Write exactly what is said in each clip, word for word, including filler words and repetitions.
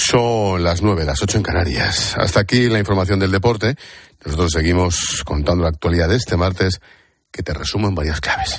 Son las nueve, las ocho en Canarias. Hasta aquí la información del deporte. Nosotros seguimos contando la actualidad de este martes, que te resumo en varias claves.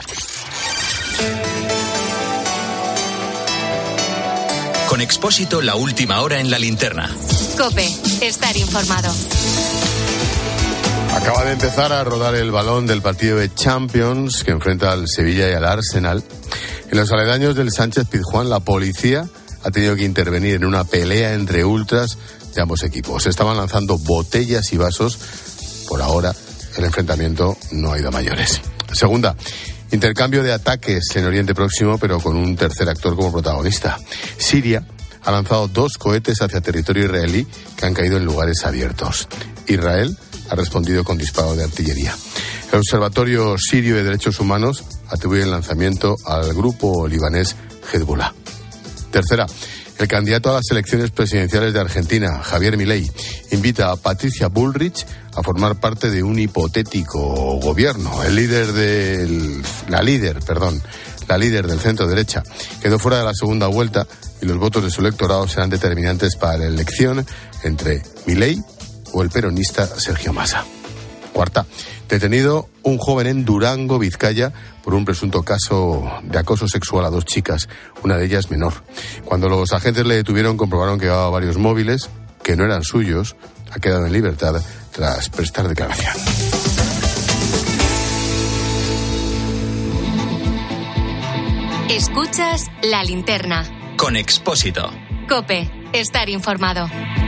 Con Expósito, la última hora en la linterna. COPE, estar informado. Acaba de empezar a rodar el balón del partido de Champions que enfrenta al Sevilla y al Arsenal. En los aledaños del Sánchez Pizjuán, la policía ha tenido que intervenir en una pelea entre ultras de ambos equipos. Se estaban lanzando botellas y vasos. Por ahora, el enfrentamiento no ha ido a mayores. Segunda, intercambio de ataques en Oriente Próximo, pero con un tercer actor como protagonista. Siria ha lanzado dos cohetes hacia territorio israelí que han caído en lugares abiertos. Israel ha respondido con disparos de artillería. El Observatorio Sirio de Derechos Humanos atribuye el lanzamiento al grupo libanés Hezbollah. Tercera, el candidato a las elecciones presidenciales de Argentina, Javier Milei, invita a Patricia Bullrich a formar parte de un hipotético gobierno. El líder del, la líder, perdón, la líder del centro derecha quedó fuera de la segunda vuelta y los votos de su electorado serán determinantes para la elección entre Milei o el peronista Sergio Massa. Cuarta, detenido un joven en Durango, Vizcaya, por un presunto caso de acoso sexual a dos chicas, una de ellas menor. Cuando los agentes le detuvieron, comprobaron que llevaba varios móviles que no eran suyos. Ha quedado en libertad tras prestar declaración. Escuchas La Linterna. Con Expósito. COPE, estar informado.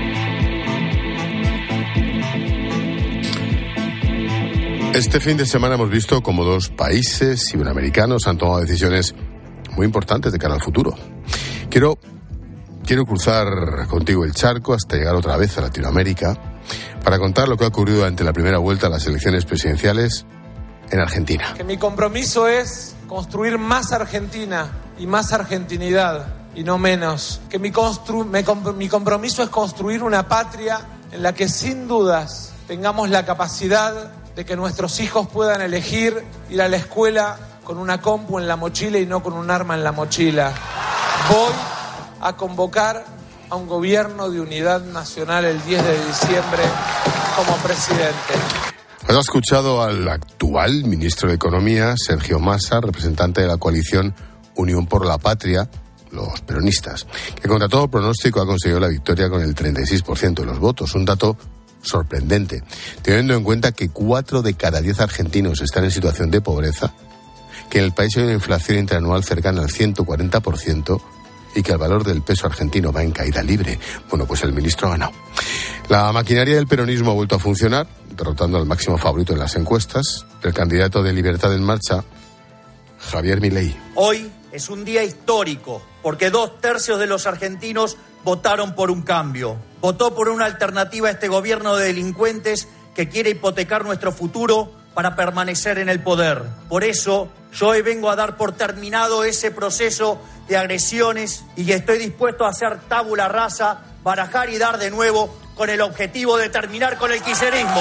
Este fin de semana hemos visto como dos países iberoamericanos han tomado decisiones muy importantes de cara al futuro. Quiero, quiero cruzar contigo el charco hasta llegar otra vez a Latinoamérica para contar lo que ha ocurrido durante la primera vuelta a las elecciones presidenciales en Argentina. Que mi compromiso es construir más Argentina y más argentinidad y no menos. Que mi, constru- me comp- mi compromiso es construir una patria en la que sin dudas tengamos la capacidad de que nuestros hijos puedan elegir ir a la escuela con una compu en la mochila y no con un arma en la mochila. Voy a convocar a un gobierno de unidad nacional el diez de diciembre como presidente. Has escuchado al actual ministro de Economía, Sergio Massa, representante de la coalición Unión por la Patria, los peronistas, que contra todo pronóstico ha conseguido la victoria con el treinta y seis por ciento de los votos, un dato sorprendente, teniendo en cuenta que cuatro de cada diez argentinos están en situación de pobreza, que en el país hay una inflación interanual cercana al ciento cuarenta por ciento y que el valor del peso argentino va en caída libre. Bueno, pues el ministro ha ganado. La maquinaria del peronismo ha vuelto a funcionar, derrotando al máximo favorito en las encuestas, el candidato de Libertad en Marcha, Javier Milei. Hoy es un día histórico, porque dos tercios de los argentinos votaron por un cambio. Votó por una alternativa a este gobierno de delincuentes que quiere hipotecar nuestro futuro para permanecer en el poder. Por eso, yo hoy vengo a dar por terminado ese proceso de agresiones y que estoy dispuesto a hacer tabula rasa, barajar y dar de nuevo con el objetivo de terminar con el kirchnerismo.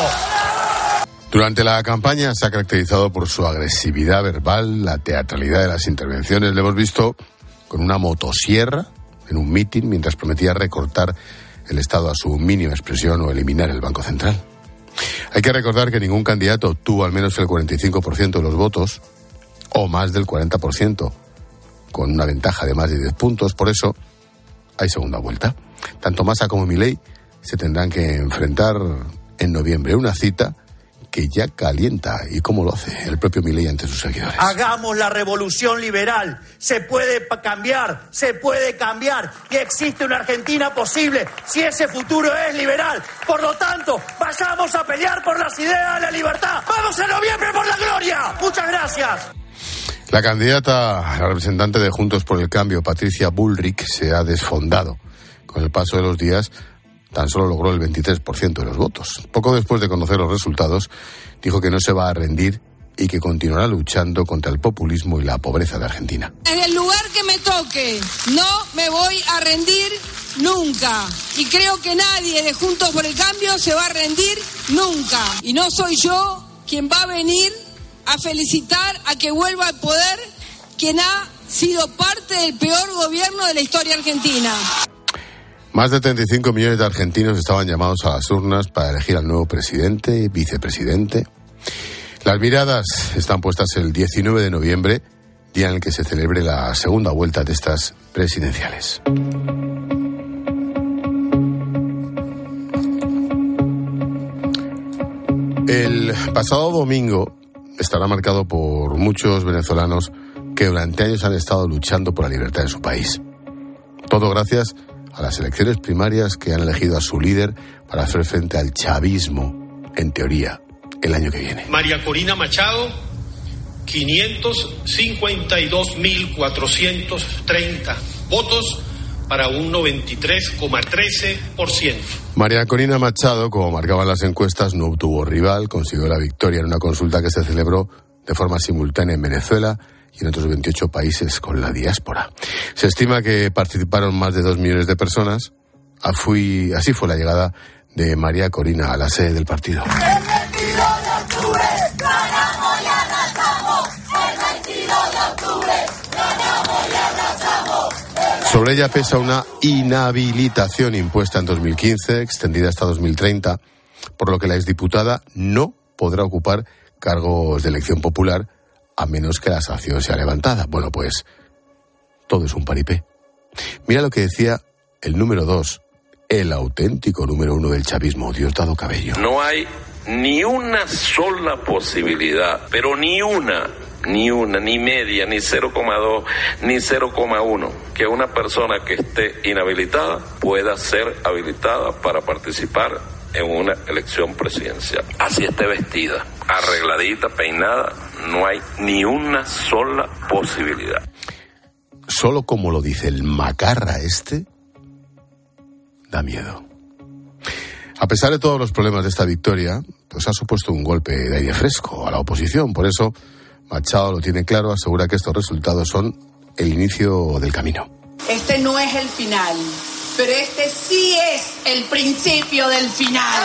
Durante la campaña se ha caracterizado por su agresividad verbal, la teatralidad de las intervenciones. Le hemos visto con una motosierra en un mitin mientras prometía recortar el Estado a su mínima expresión o eliminar el Banco Central. Hay que recordar que ningún candidato obtuvo al menos el cuarenta y cinco por ciento de los votos o más del cuarenta por ciento, con una ventaja de más de diez puntos. Por eso hay segunda vuelta. Tanto Massa como Milei se tendrán que enfrentar en noviembre, una cita que ya calienta. ¿Y cómo lo hace el propio Milei ante sus seguidores? Hagamos la revolución liberal. Se puede cambiar, se puede cambiar. Y existe una Argentina posible si ese futuro es liberal. Por lo tanto, vayamos a pelear por las ideas de la libertad. ¡Vamos en noviembre por la gloria! Muchas gracias. La candidata, la representante de Juntos por el Cambio, Patricia Bullrich, se ha desfondado. Con el paso de los días, tan solo logró el veintitrés por ciento de los votos. Poco después de conocer los resultados, dijo que no se va a rendir y que continuará luchando contra el populismo y la pobreza de Argentina. Desde el lugar que me toque, no me voy a rendir nunca. Y creo que nadie de Juntos por el Cambio se va a rendir nunca. Y no soy yo quien va a venir a felicitar a que vuelva al poder quien ha sido parte del peor gobierno de la historia argentina. Más de treinta y cinco millones de argentinos estaban llamados a las urnas para elegir al nuevo presidente y vicepresidente. Las miradas están puestas el diecinueve de noviembre, día en el que se celebre la segunda vuelta de estas presidenciales. El pasado domingo estará marcado por muchos venezolanos que durante años han estado luchando por la libertad de su país. Todo gracias a las elecciones primarias que han elegido a su líder para hacer frente al chavismo, en teoría, el año que viene. María Corina Machado, quinientos cincuenta y dos mil cuatrocientos treinta votos para un noventa y tres coma trece por ciento. María Corina Machado, como marcaban las encuestas, no obtuvo rival, consiguió la victoria en una consulta que se celebró de forma simultánea en Venezuela y en otros veintiocho países con la diáspora. Se estima que participaron más de dos millones de personas. Así fue la llegada de María Corina a la sede del partido. El veintidós de octubre ganamos y arrasamos. El veintidós de octubre ganamos y arrasamos. Sobre ella pesa una inhabilitación impuesta en dos mil quince, extendida hasta dos mil treinta, por lo que la exdiputada no podrá ocupar cargos de elección popular a menos que la sanción sea levantada. Bueno, pues todo es un paripé. Mira lo que decía el número dos, el auténtico número uno del chavismo, Diosdado Cabello. No hay ni una sola posibilidad, pero ni una, ni una, ni media, ni cero coma dos, ni cero coma uno, que una persona que esté inhabilitada pueda ser habilitada para participar en una elección presidencial. Así esté vestida, arregladita, peinada, no hay ni una sola posibilidad. Solo como lo dice el macarra este, da miedo. A pesar de todos los problemas de esta victoria, pues ha supuesto un golpe de aire fresco a la oposición. Por eso, Machado lo tiene claro, asegura que estos resultados son el inicio del camino. Este no es el final, pero este sí es el principio del final.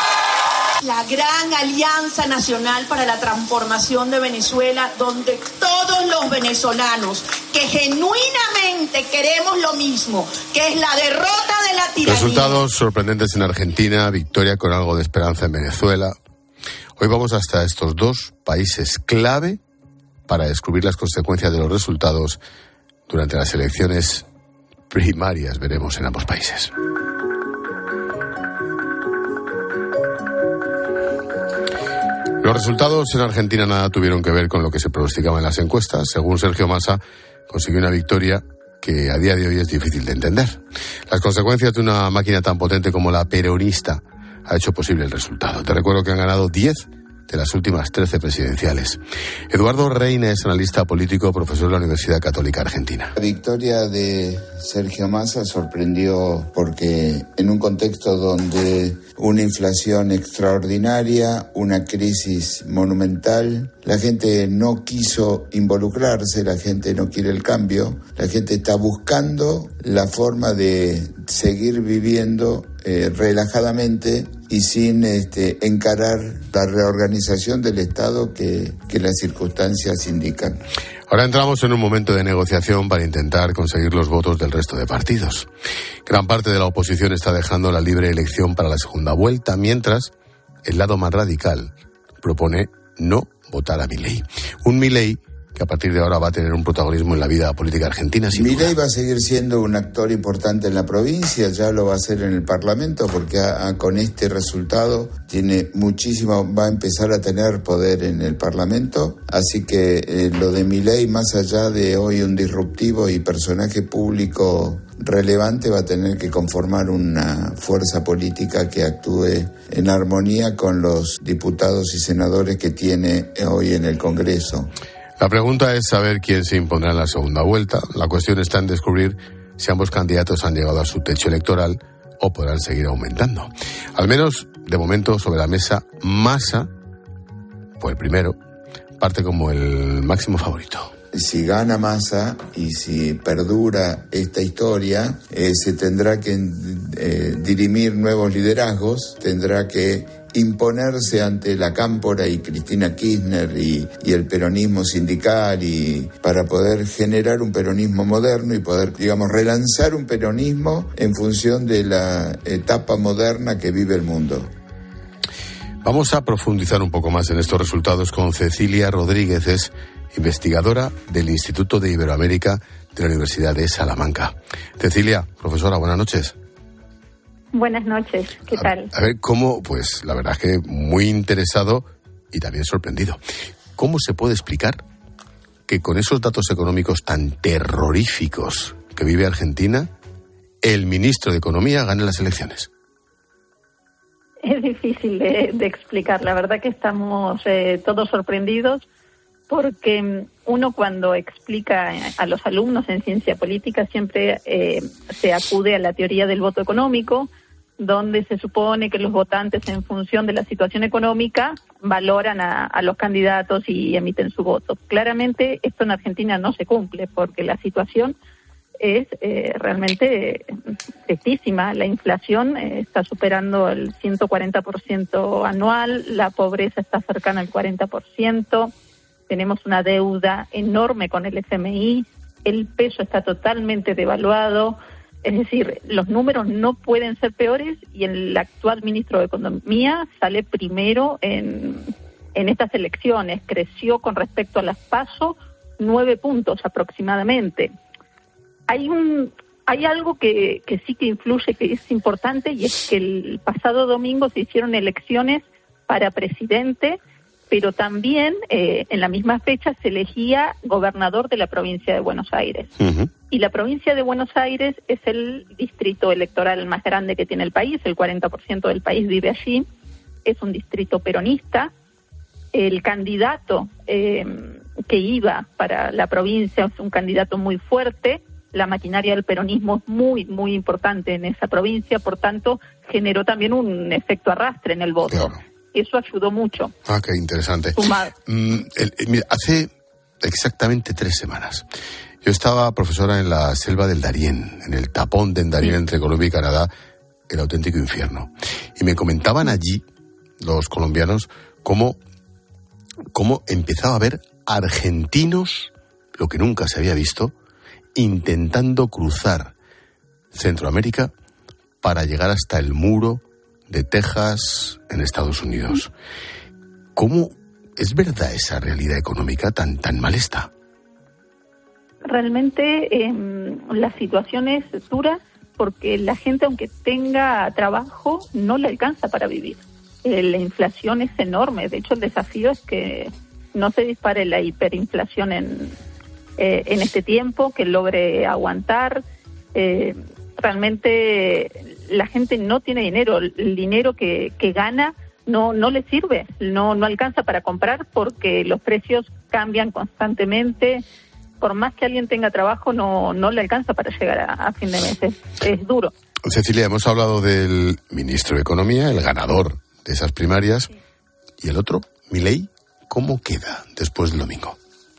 La gran alianza nacional para la transformación de Venezuela, donde todos los venezolanos que genuinamente queremos lo mismo, que es la derrota de la tiranía. Resultados sorprendentes en Argentina, victoria con algo de esperanza en Venezuela. Hoy vamos hasta estos dos países clave para descubrir las consecuencias de los resultados durante las elecciones primarias, veremos en ambos países. Los resultados en Argentina nada tuvieron que ver con lo que se pronosticaba en las encuestas. Según Sergio Massa, consiguió una victoria que a día de hoy es difícil de entender. Las consecuencias de una máquina tan potente como la peronista ha hecho posible el resultado. Te recuerdo que han ganado diez de las últimas trece presidenciales. Eduardo Reina es analista político, profesor de la Universidad Católica Argentina. La victoria de Sergio Massa sorprendió porque en un contexto donde una inflación extraordinaria, una crisis monumental, la gente no quiso involucrarse, la gente no quiere el cambio, la gente está buscando la forma de seguir viviendo eh, relajadamente y sin este, encarar la reorganización del Estado que, que las circunstancias indican. Ahora entramos en un momento de negociación para intentar conseguir los votos del resto de partidos. Gran parte de la oposición está dejando la libre elección para la segunda vuelta, mientras el lado más radical propone no votar a Milei. Un Milei que a partir de ahora va a tener un protagonismo en la vida política argentina. Milei va a seguir siendo un actor importante en la provincia, ya lo va a hacer en el Parlamento, porque a, a, con este resultado tiene muchísimo, va a empezar a tener poder en el Parlamento, así que eh, lo de Milei, más allá de hoy un disruptivo y personaje público relevante, va a tener que conformar una fuerza política que actúe en armonía con los diputados y senadores que tiene hoy en el Congreso. La pregunta es saber quién se impondrá en la segunda vuelta. La cuestión está en descubrir si ambos candidatos han llegado a su techo electoral o podrán seguir aumentando. Al menos, de momento, sobre la mesa, Massa, pues el primero, parte como el máximo favorito. Si gana Massa y si perdura esta historia, eh, se tendrá que eh, dirimir nuevos liderazgos, tendrá que imponerse ante la Cámpora y Cristina Kirchner y, y el peronismo sindical, y para poder generar un peronismo moderno y poder, digamos, relanzar un peronismo en función de la etapa moderna que vive el mundo. Vamos a profundizar un poco más en estos resultados con Cecilia Rodríguez, es investigadora del Instituto de Iberoamérica de la Universidad de Salamanca. Cecilia, profesora, buenas noches. Buenas noches, ¿qué a, tal? A ver, ¿cómo? Pues la verdad es que muy interesado y también sorprendido. ¿Cómo se puede explicar que con esos datos económicos tan terroríficos que vive Argentina, el ministro de Economía gane las elecciones? Es difícil de, de explicar. La verdad que estamos eh, todos sorprendidos porque uno cuando explica a los alumnos en ciencia política siempre eh, se acude a la teoría del voto económico, donde se supone que los votantes en función de la situación económica valoran a, a los candidatos y emiten su voto. Claramente esto en Argentina no se cumple porque la situación es eh, realmente tristísima. La inflación eh, está superando el ciento cuarenta por ciento anual, la pobreza está cercana al cuarenta por ciento, tenemos una deuda enorme con el F M I, el peso está totalmente devaluado, es decir, los números no pueden ser peores y el actual ministro de Economía sale primero en, en estas elecciones, creció con respecto a las PASO nueve puntos aproximadamente. Hay un hay algo que, que sí que influye, que es importante, y es que el pasado domingo se hicieron elecciones para presidente, pero también eh, en la misma fecha se elegía gobernador de la provincia de Buenos Aires. Uh-huh. Y la provincia de Buenos Aires es el distrito electoral más grande que tiene el país, el cuarenta por ciento del país vive allí, es un distrito peronista. El candidato eh, que iba para la provincia es un candidato muy fuerte, la maquinaria del peronismo es muy, muy importante en esa provincia, por tanto, generó también un efecto arrastre en el voto. Claro. Eso ayudó mucho. Ah, qué interesante. Mm, el, mira, hace exactamente tres semanas yo estaba profesora en la selva del Darién, en el tapón del Darién, sí, entre Colombia y Canadá, el auténtico infierno. Y me comentaban allí los colombianos cómo, cómo empezaba a haber argentinos, lo que nunca se había visto, intentando cruzar Centroamérica para llegar hasta el muro de Texas en Estados Unidos. ¿Cómo es verdad esa realidad económica tan, tan mal está? Realmente eh, la situación es dura porque la gente, aunque tenga trabajo, no le alcanza para vivir. Eh, la inflación es enorme. De hecho, el desafío es que no se dispare la hiperinflación en, eh, en este tiempo, que logre aguantar. Eh, realmente la gente no tiene dinero. El dinero que, que gana no no le sirve, no no alcanza para comprar porque los precios cambian constantemente. Por más que alguien tenga trabajo, no no le alcanza para llegar a, a fin de mes. Es, es duro. Cecilia, hemos hablado del ministro de Economía, el ganador de esas primarias, sí, y el otro, Milei, ¿cómo queda después del domingo?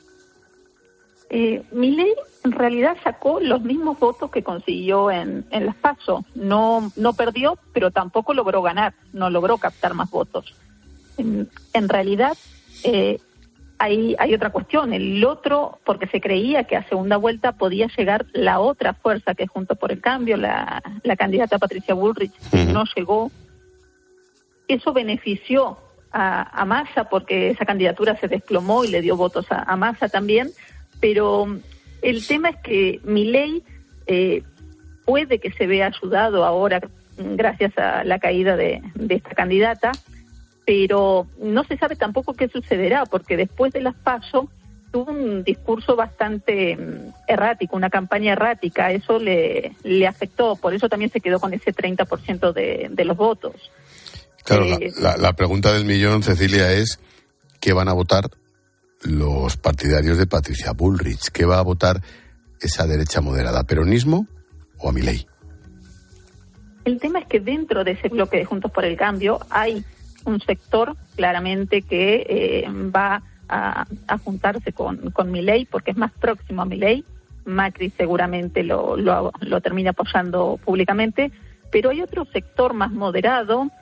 Eh, Milei en realidad sacó los mismos votos que consiguió en, en las PASO. No, no perdió, pero tampoco logró ganar, no logró captar más votos. En, en realidad, eh, hay, hay otra cuestión. El otro, porque se creía que a segunda vuelta podía llegar la otra fuerza, que es Juntos por el Cambio, la, la candidata Patricia Bullrich, uh-huh. no llegó. Eso benefició a, a Massa, porque esa candidatura se desplomó y le dio votos a, a Massa también, pero el tema es que Milei eh, puede que se vea ayudado ahora gracias a la caída de, de esta candidata, pero no se sabe tampoco qué sucederá, porque después de las PASO tuvo un discurso bastante errático, una campaña errática, eso le, le afectó, por eso también se quedó con ese treinta por ciento de, de los votos. Claro, eh, la, la, la pregunta del millón, Cecilia, es ¿qué van a votar los partidarios de Patricia Bullrich? ¿Qué va a votar esa derecha moderada? ¿Peronismo o a Milei? El tema es que dentro de ese bloque de Juntos por el Cambio hay un sector claramente que eh, va a, a juntarse con, con Milei porque es más próximo a Milei. Macri seguramente lo, lo, lo termina apoyando públicamente, pero hay otro sector más moderado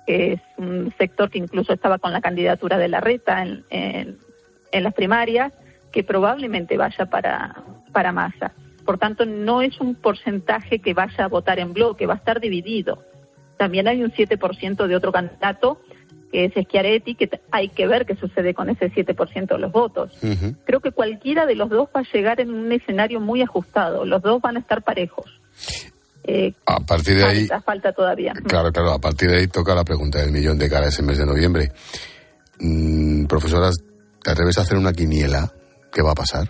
que es un sector que incluso estaba con la candidatura de Larreta en, en, en las primarias, que probablemente vaya para, para Massa. Por tanto, no es un porcentaje que vaya a votar en bloque, va a estar dividido. También hay un siete por ciento de otro candidato, que es Schiaretti, que hay que ver qué sucede con ese siete por ciento de los votos. Uh-huh. Creo que cualquiera de los dos va a llegar en un escenario muy ajustado. Los dos van a estar parejos. Eh, a partir de falta, ahí... Falta todavía. Claro, claro. A partir de ahí toca la pregunta del millón de cara ese mes de noviembre. Mm, profesora, ¿te atreves a hacer una quiniela? ¿Qué va a pasar?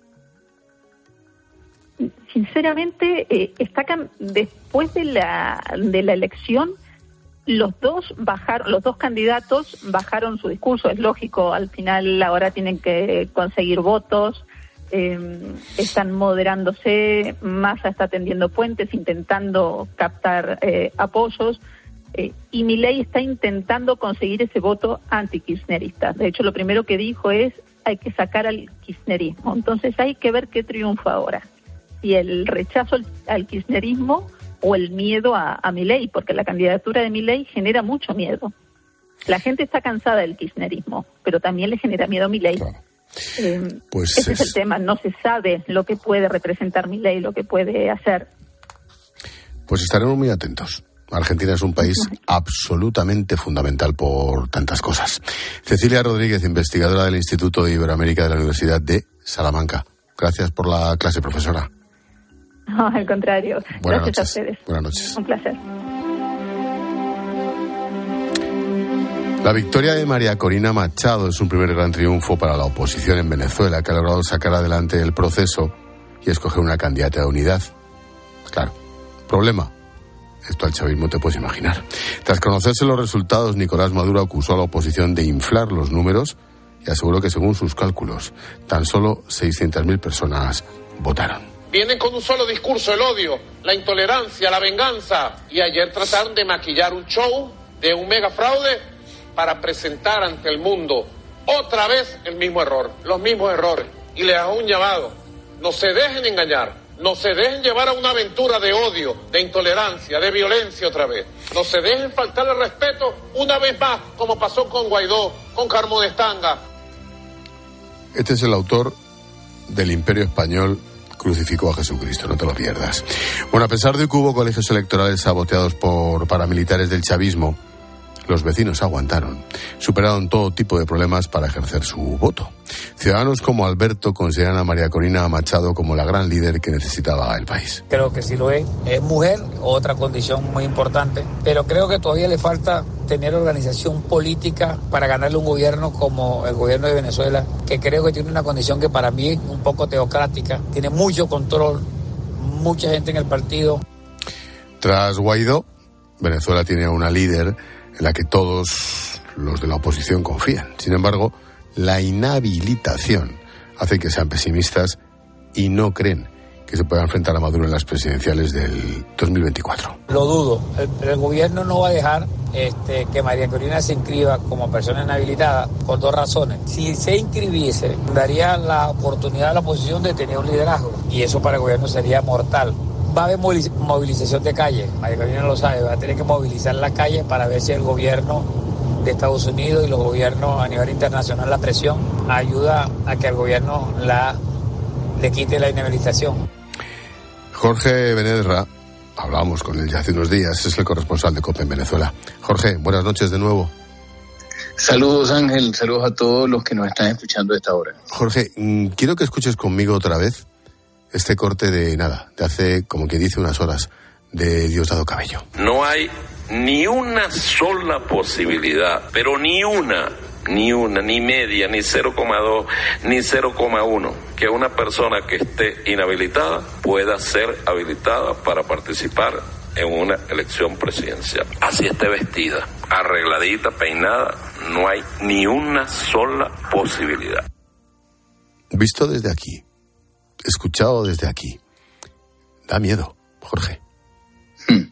Sinceramente, eh, está can- después de la de la elección, los dos bajaron, los dos candidatos bajaron su discurso. Es lógico, al final ahora tienen que conseguir votos, eh, están moderándose, Massa está tendiendo puentes, intentando captar eh, apoyos, eh, y Milei está intentando conseguir ese voto anti-kirchnerista. De hecho, lo primero que dijo es: hay que sacar al kirchnerismo. Entonces hay que ver qué triunfa ahora. Si el rechazo al, al kirchnerismo o el miedo a, a Milei, porque la candidatura de Milei genera mucho miedo. La gente está cansada del kirchnerismo, pero también le genera miedo a Milei. Claro. Eh, pues ese es... es el tema, no se sabe lo que puede representar Milei, lo que puede hacer. Pues estaremos muy atentos. Argentina es un país absolutamente fundamental por tantas cosas. Cecilia Rodríguez, investigadora del Instituto de Iberoamérica de la Universidad de Salamanca. Gracias por la clase, profesora. No, al contrario. Buenas Gracias noches. a ustedes. Buenas noches. Un placer. La victoria de María Corina Machado es un primer gran triunfo para la oposición en Venezuela, que ha logrado sacar adelante el proceso y escoger una candidata de unidad. Claro, problema. Esto al chavismo te puedes imaginar. Tras conocerse los resultados, Nicolás Maduro acusó a la oposición de inflar los números y aseguró que, según sus cálculos, tan solo seiscientas mil personas votaron. Vienen con un solo discurso: el odio, la intolerancia, la venganza. Y ayer trataron de maquillar un show de un mega fraude para presentar ante el mundo otra vez el mismo error, los mismos errores. Y les hago un llamado: no se dejen engañar, no se dejen llevar a una aventura de odio, de intolerancia, de violencia otra vez. No se dejen faltar el respeto una vez más, como pasó con Guaidó, con Carmo de Estanga. Este es el autor del Imperio Español crucificó a Jesucristo, no te lo pierdas. Bueno, a pesar de que hubo colegios electorales saboteados por paramilitares del chavismo, los vecinos aguantaron, superaron todo tipo de problemas para ejercer su voto. Ciudadanos como Alberto consideran a María Corina Machado como la gran líder que necesitaba el país. Creo que sí lo es. Es mujer, otra condición muy importante, pero creo que todavía le falta tener organización política para ganarle un gobierno como el gobierno de Venezuela, que creo que tiene una condición que para mí es un poco teocrática, tiene mucho control, mucha gente en el partido. Tras Guaidó, Venezuela tiene a una líder en la que todos los de la oposición confían. Sin embargo, la inhabilitación hace que sean pesimistas y no creen que se pueda enfrentar a Maduro en las presidenciales del dos mil veinticuatro. Lo dudo. El, el gobierno no va a dejar este, que María Corina se inscriba como persona inhabilitada por dos razones. Si se inscribiese, daría la oportunidad a la oposición de tener un liderazgo y eso para el gobierno sería mortal. Va a haber movilización de calle, María Corina lo sabe, va a tener que movilizar las calles para ver si el gobierno de Estados Unidos y los gobiernos a nivel internacional, la presión ayuda a que el gobierno la le quite la inhabilitación. Jorge Benedra, hablamos con él ya hace unos días, es el corresponsal de COPE en Venezuela. Jorge, buenas noches de nuevo. Saludos, Ángel, saludos a todos los que nos están escuchando a esta hora. Jorge, quiero que escuches conmigo otra vez este corte de nada, de hace, como que dice, unas horas, de Diosdado Cabello. No hay ni una sola posibilidad, pero ni una, ni una, ni media, ni cero coma dos, ni cero coma uno, que una persona que esté inhabilitada pueda ser habilitada para participar en una elección presidencial. Así esté vestida, arregladita, peinada, no hay ni una sola posibilidad. Visto desde aquí, escuchado desde aquí, da miedo, Jorge. Hmm.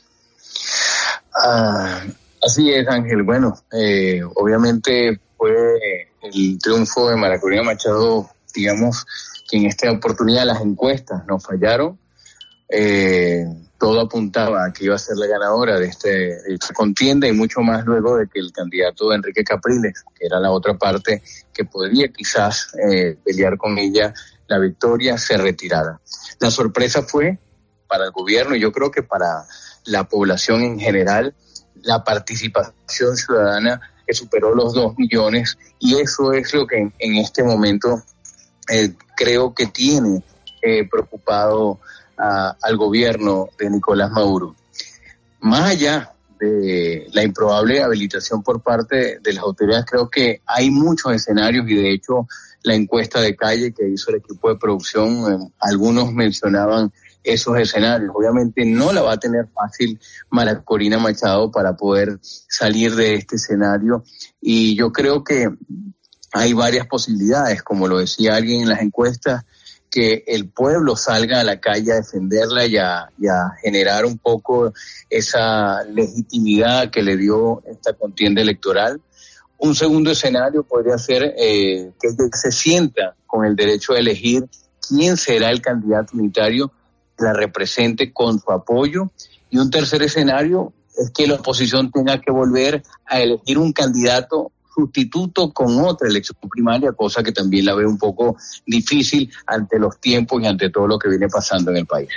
Ah, así es, Ángel. Bueno, eh, obviamente fue el triunfo de María Corina Machado, digamos, que en esta oportunidad las encuestas no fallaron. Eh, todo apuntaba a que iba a ser la ganadora de, este, de esta contienda, y mucho más luego de que el candidato Enrique Capriles, que era la otra parte que podría quizás eh, pelear con ella la victoria, se retirara. La sorpresa fue para el gobierno, y yo creo que para la población en general, la participación ciudadana que superó los dos millones, y eso es lo que en, en este momento eh, creo que tiene eh, preocupado a, al gobierno de Nicolás Maduro. Más allá de la improbable habilitación por parte de las autoridades, creo que hay muchos escenarios, y de hecho la encuesta de calle que hizo el equipo de producción, eh, algunos mencionaban esos escenarios. Obviamente no la va a tener fácil María Corina Machado para poder salir de este escenario, y yo creo que hay varias posibilidades, como lo decía alguien en las encuestas, que el pueblo salga a la calle a defenderla y a, y a generar un poco esa legitimidad que le dio esta contienda electoral. Un segundo escenario podría ser eh, que ella se sienta con el derecho de elegir quién será el candidato unitario que la represente con su apoyo. Y un tercer escenario es que la oposición tenga que volver a elegir un candidato sustituto con otra elección primaria, cosa que también la veo un poco difícil ante los tiempos y ante todo lo que viene pasando en el país.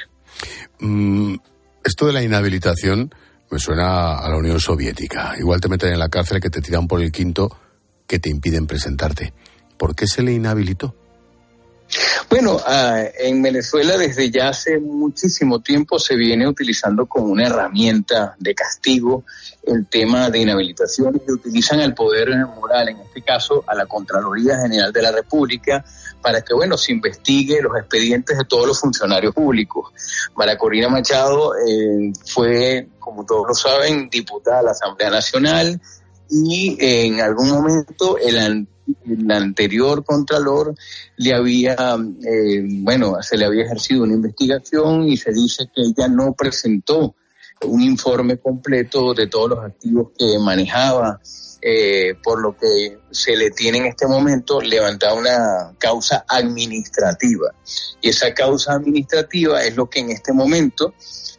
Mm, esto de la inhabilitación me suena a la Unión Soviética. Igual te meten en la cárcel, que te tiran por el quinto, que te impiden presentarte. ¿Por qué se le inhabilitó? Bueno, uh, en Venezuela desde ya hace muchísimo tiempo se viene utilizando como una herramienta de castigo el tema de inhabilitaciones, que utilizan al poder moral, en este caso a la Contraloría General de la República, para que, bueno, se investigue los expedientes de todos los funcionarios públicos. María Corina Machado eh, fue, como todos lo saben, diputada a la Asamblea Nacional, y eh, en algún momento el antiguo el anterior Contralor le había, eh, bueno, se le había ejercido una investigación, y se dice que ella no presentó un informe completo de todos los activos que manejaba, eh, por lo que se le tiene en este momento levantada una causa administrativa. Y esa causa administrativa es lo que en este momento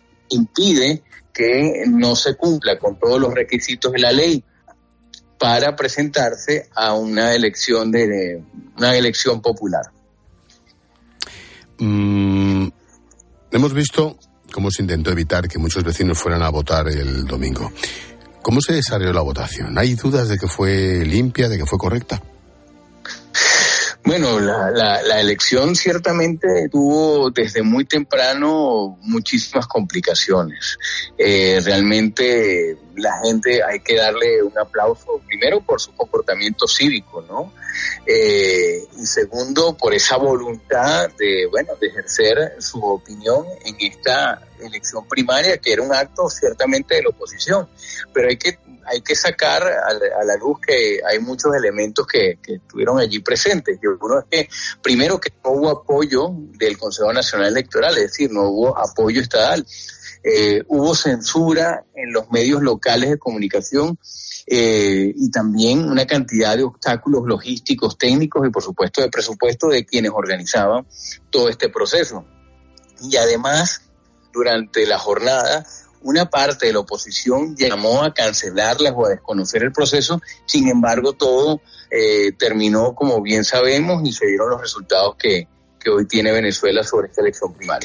impide que no se cumpla con todos los requisitos de la ley para presentarse a una elección de, de una elección popular. Mm, hemos visto cómo se intentó evitar que muchos vecinos fueran a votar el domingo. ¿Cómo se desarrolló la votación? ¿Hay dudas de que fue limpia, de que fue correcta? Bueno, la, la, la elección ciertamente tuvo desde muy temprano muchísimas complicaciones. Eh, realmente la gente, hay que darle un aplauso, primero por su comportamiento cívico, ¿no? Eh, y segundo, por esa voluntad de, bueno, de ejercer su opinión en esta elección primaria, que era un acto ciertamente de la oposición. Pero hay que hay que sacar a la, a la luz que hay muchos elementos que, que estuvieron allí presentes. Y uno es que, primero, que no hubo apoyo del Consejo Nacional Electoral, es decir, no hubo apoyo estatal. Eh, hubo censura en los medios locales de comunicación, eh, y también una cantidad de obstáculos logísticos, técnicos y, por supuesto, de presupuesto de quienes organizaban todo este proceso. Y además, durante la jornada, una parte de la oposición llamó a cancelarlas o a desconocer el proceso. Sin embargo, todo eh, terminó, como bien sabemos, y se dieron los resultados que, que hoy tiene Venezuela sobre esta elección primaria.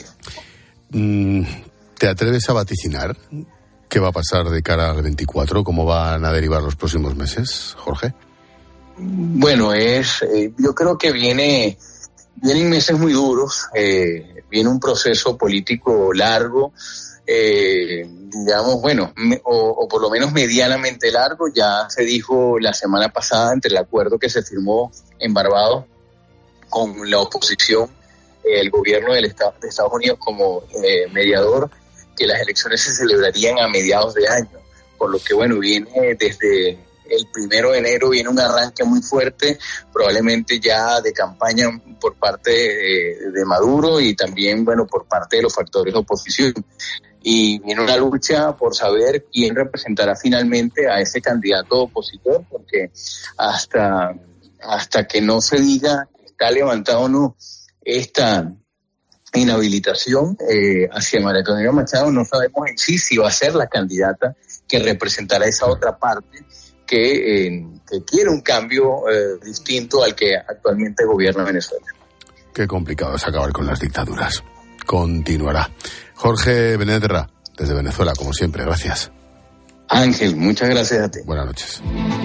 ¿Te atreves a vaticinar qué va a pasar de cara al veinticuatro? ¿Cómo van a derivar los próximos meses, Jorge? Bueno, es eh, yo creo que viene vienen meses muy duros, eh, viene un proceso político largo, Eh, digamos, bueno, me, o, o por lo menos medianamente largo. Ya se dijo la semana pasada, entre el acuerdo que se firmó en Barbados con la oposición, eh, el gobierno del Estado, de Estados Unidos como eh, mediador, que las elecciones se celebrarían a mediados de año, por lo que, bueno, viene desde el primero de enero, viene un arranque muy fuerte, probablemente ya de campaña por parte de, de Maduro, y también, bueno, por parte de los factores de oposición. Y viene una lucha por saber quién representará finalmente a ese candidato opositor, porque hasta, hasta que no se diga que está levantado o no esta, inhabilitación eh, hacia María Corina Machado. No sabemos en sí si va a ser la candidata que representará esa otra parte que, eh, que quiere un cambio eh, distinto al que actualmente gobierna Venezuela. Qué complicado es acabar con las dictaduras. Continuará. Jorge Beneterra, desde Venezuela, como siempre, gracias. Ángel, muchas gracias a ti. Buenas noches.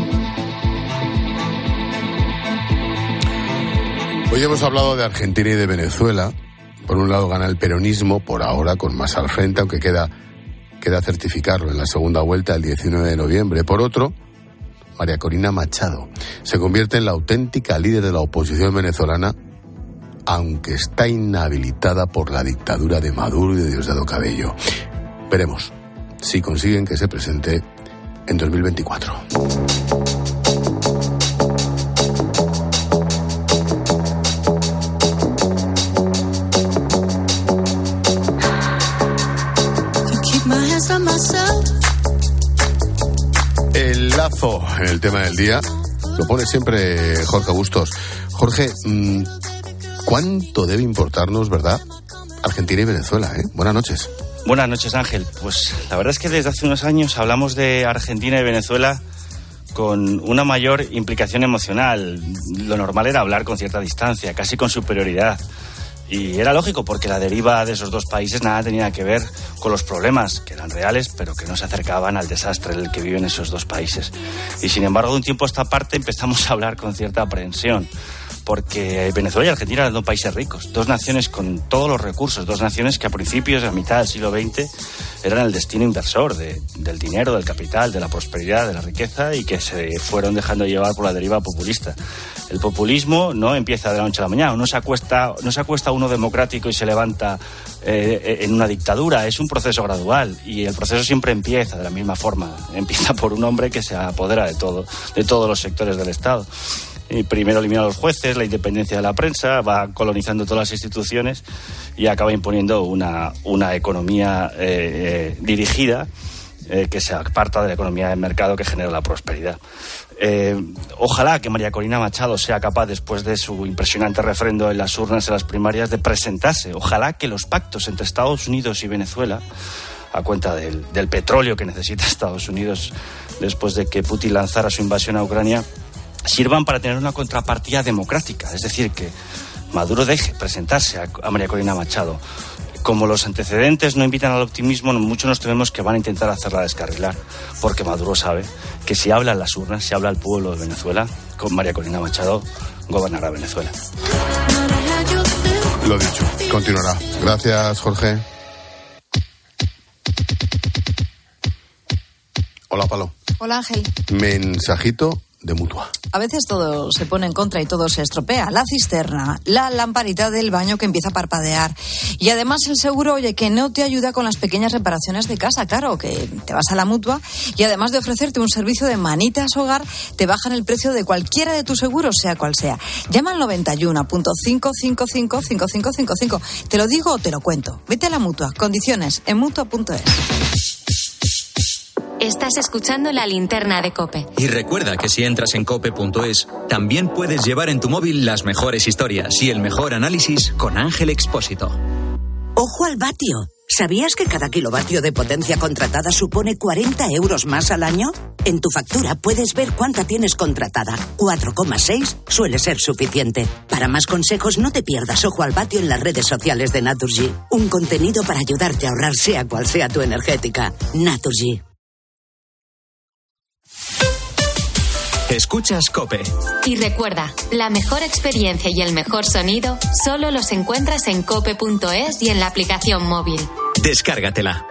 Hoy hemos hablado de Argentina y de Venezuela. Por un lado gana el peronismo, por ahora con Massa al frente, aunque queda, queda certificarlo en la segunda vuelta el diecinueve de noviembre. Por otro, María Corina Machado se convierte en la auténtica líder de la oposición venezolana, aunque está inhabilitada por la dictadura de Maduro y de Diosdado Cabello. Veremos si consiguen que se presente en dos mil veinticuatro. El lazo en el tema del día lo pone siempre Jorge Bustos. Jorge, mmm, ¿cuánto debe importarnos, verdad, Argentina y Venezuela? ¿eh? Buenas noches. Buenas noches, Ángel. Pues la verdad es que desde hace unos años hablamos de Argentina y Venezuela con una mayor implicación emocional. Lo normal era hablar con cierta distancia, casi con superioridad. Y era lógico, porque la deriva de esos dos países nada tenía que ver con los problemas, que eran reales, pero que no se acercaban al desastre en el que viven esos dos países. Y sin embargo, de un tiempo a esta parte empezamos a hablar con cierta aprensión, porque Venezuela y Argentina eran dos países ricos, dos naciones con todos los recursos, dos naciones que a principios, a mitad del siglo veinte, eran el destino inversor de, del dinero, del capital, de la prosperidad, de la riqueza, y que se fueron dejando llevar por la deriva populista. El populismo no empieza de la noche a la mañana, no se acuesta, no se acuesta uno democrático y se levanta eh, en una dictadura, es un proceso gradual, y el proceso siempre empieza de la misma forma, empieza por un hombre que se apodera de todo, de todos los sectores del Estado. Y primero elimina a los jueces, la independencia de la prensa, va colonizando todas las instituciones y acaba imponiendo una, una economía eh, eh, dirigida eh, que se aparta de la economía del mercado que genera la prosperidad. Eh, ojalá que María Corina Machado sea capaz, después de su impresionante refrendo en las urnas en las primarias, de presentarse. Ojalá que los pactos entre Estados Unidos y Venezuela, a cuenta del, del petróleo que necesita Estados Unidos después de que Putin lanzara su invasión a Ucrania, sirvan para tener una contrapartida democrática, es decir, que Maduro deje presentarse a, a María Corina Machado. Como los antecedentes no invitan al optimismo, muchos nos tememos que van a intentar hacerla descarrilar, porque Maduro sabe que si habla en las urnas, si habla el pueblo de Venezuela, con María Corina Machado gobernará Venezuela. Lo dicho, continuará. Gracias, Jorge. Hola, Palo. Hola, Ángel. Mensajito de Mutua. A veces todo se pone en contra y todo se estropea. La cisterna, la lamparita del baño que empieza a parpadear. Y además el seguro, oye, que no te ayuda con las pequeñas reparaciones de casa. Claro, que te vas a la Mutua y además de ofrecerte un servicio de manitas hogar, te bajan el precio de cualquiera de tus seguros, sea cual sea. Llama al noventa y uno punto cinco cinco cinco cinco cinco cinco cinco. ¿Te lo digo o te lo cuento? Vete a la Mutua. Condiciones en mutua punto es. Estás escuchando La Linterna de COPE. Y recuerda que si entras en cope punto es, también puedes llevar en tu móvil las mejores historias y el mejor análisis con Ángel Expósito. ¡Ojo al vatio! ¿Sabías que cada kilovatio de potencia contratada supone cuarenta euros más al año? En tu factura puedes ver cuánta tienes contratada. cuatro coma seis suele ser suficiente. Para más consejos, no te pierdas Ojo al vatio en las redes sociales de Naturgy. Un contenido para ayudarte a ahorrar sea cual sea tu energética. Naturgy. Escuchas COPE. Y recuerda, la mejor experiencia y el mejor sonido solo los encuentras en cope punto es y en la aplicación móvil. Descárgatela.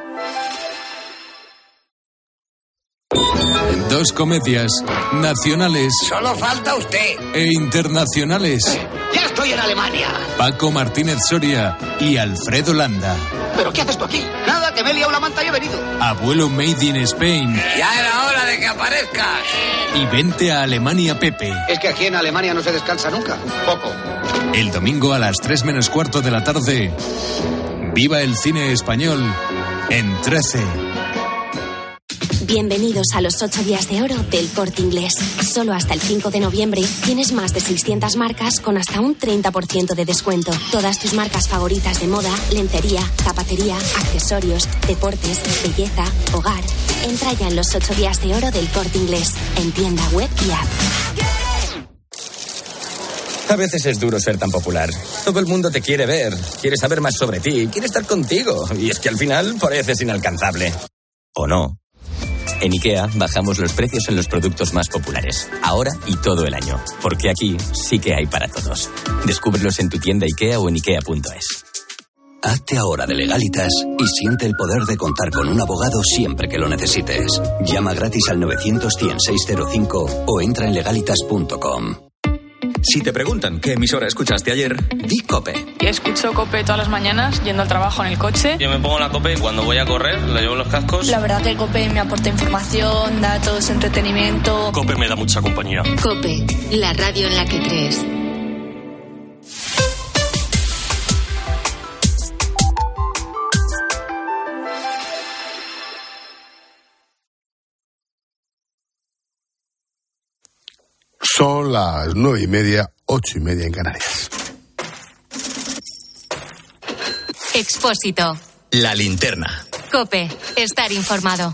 Dos comedias nacionales. Solo falta usted. E internacionales. ¡Ya estoy en Alemania! Paco Martínez Soria y Alfredo Landa. ¿Pero qué haces tú aquí? Nada, que me he liado la manta y he venido. Abuelo Made in Spain. Ya era hora de que aparezcas. Y vente a Alemania, Pepe. Es que aquí en Alemania no se descansa nunca. Poco. El domingo a las tres menos cuarto de la tarde. Viva el cine español en trece. Bienvenidos a los ocho días de oro del Corte Inglés. Solo hasta el cinco de noviembre tienes más de seiscientas marcas con hasta un treinta por ciento de descuento. Todas tus marcas favoritas de moda, lencería, zapatería, accesorios, deportes, belleza, hogar. Entra ya en los ocho días de oro del Corte Inglés, en tienda web y app. A veces es duro ser tan popular. Todo el mundo te quiere ver, quiere saber más sobre ti, quiere estar contigo. Y es que al final pareces inalcanzable. ¿O no? En IKEA bajamos los precios en los productos más populares, ahora y todo el año, porque aquí sí que hay para todos. Descúbrelos en tu tienda IKEA o en ikea punto es. Hazte ahora de Legalitas y siente el poder de contar con un abogado siempre que lo necesites. Llama gratis al novecientos, cien, seiscientos cinco o entra en legalitas punto com. Si te preguntan qué emisora escuchaste ayer, di COPE. Escucho COPE todas las mañanas, yendo al trabajo en el coche. Yo me pongo la COPE cuando voy a correr, le llevo los cascos. La verdad que COPE me aporta información, datos, entretenimiento. COPE me da mucha compañía. COPE, la radio en la que crees. Son las nueve y media, ocho y media en Canarias. Expósito. La linterna. COPE, estar informado.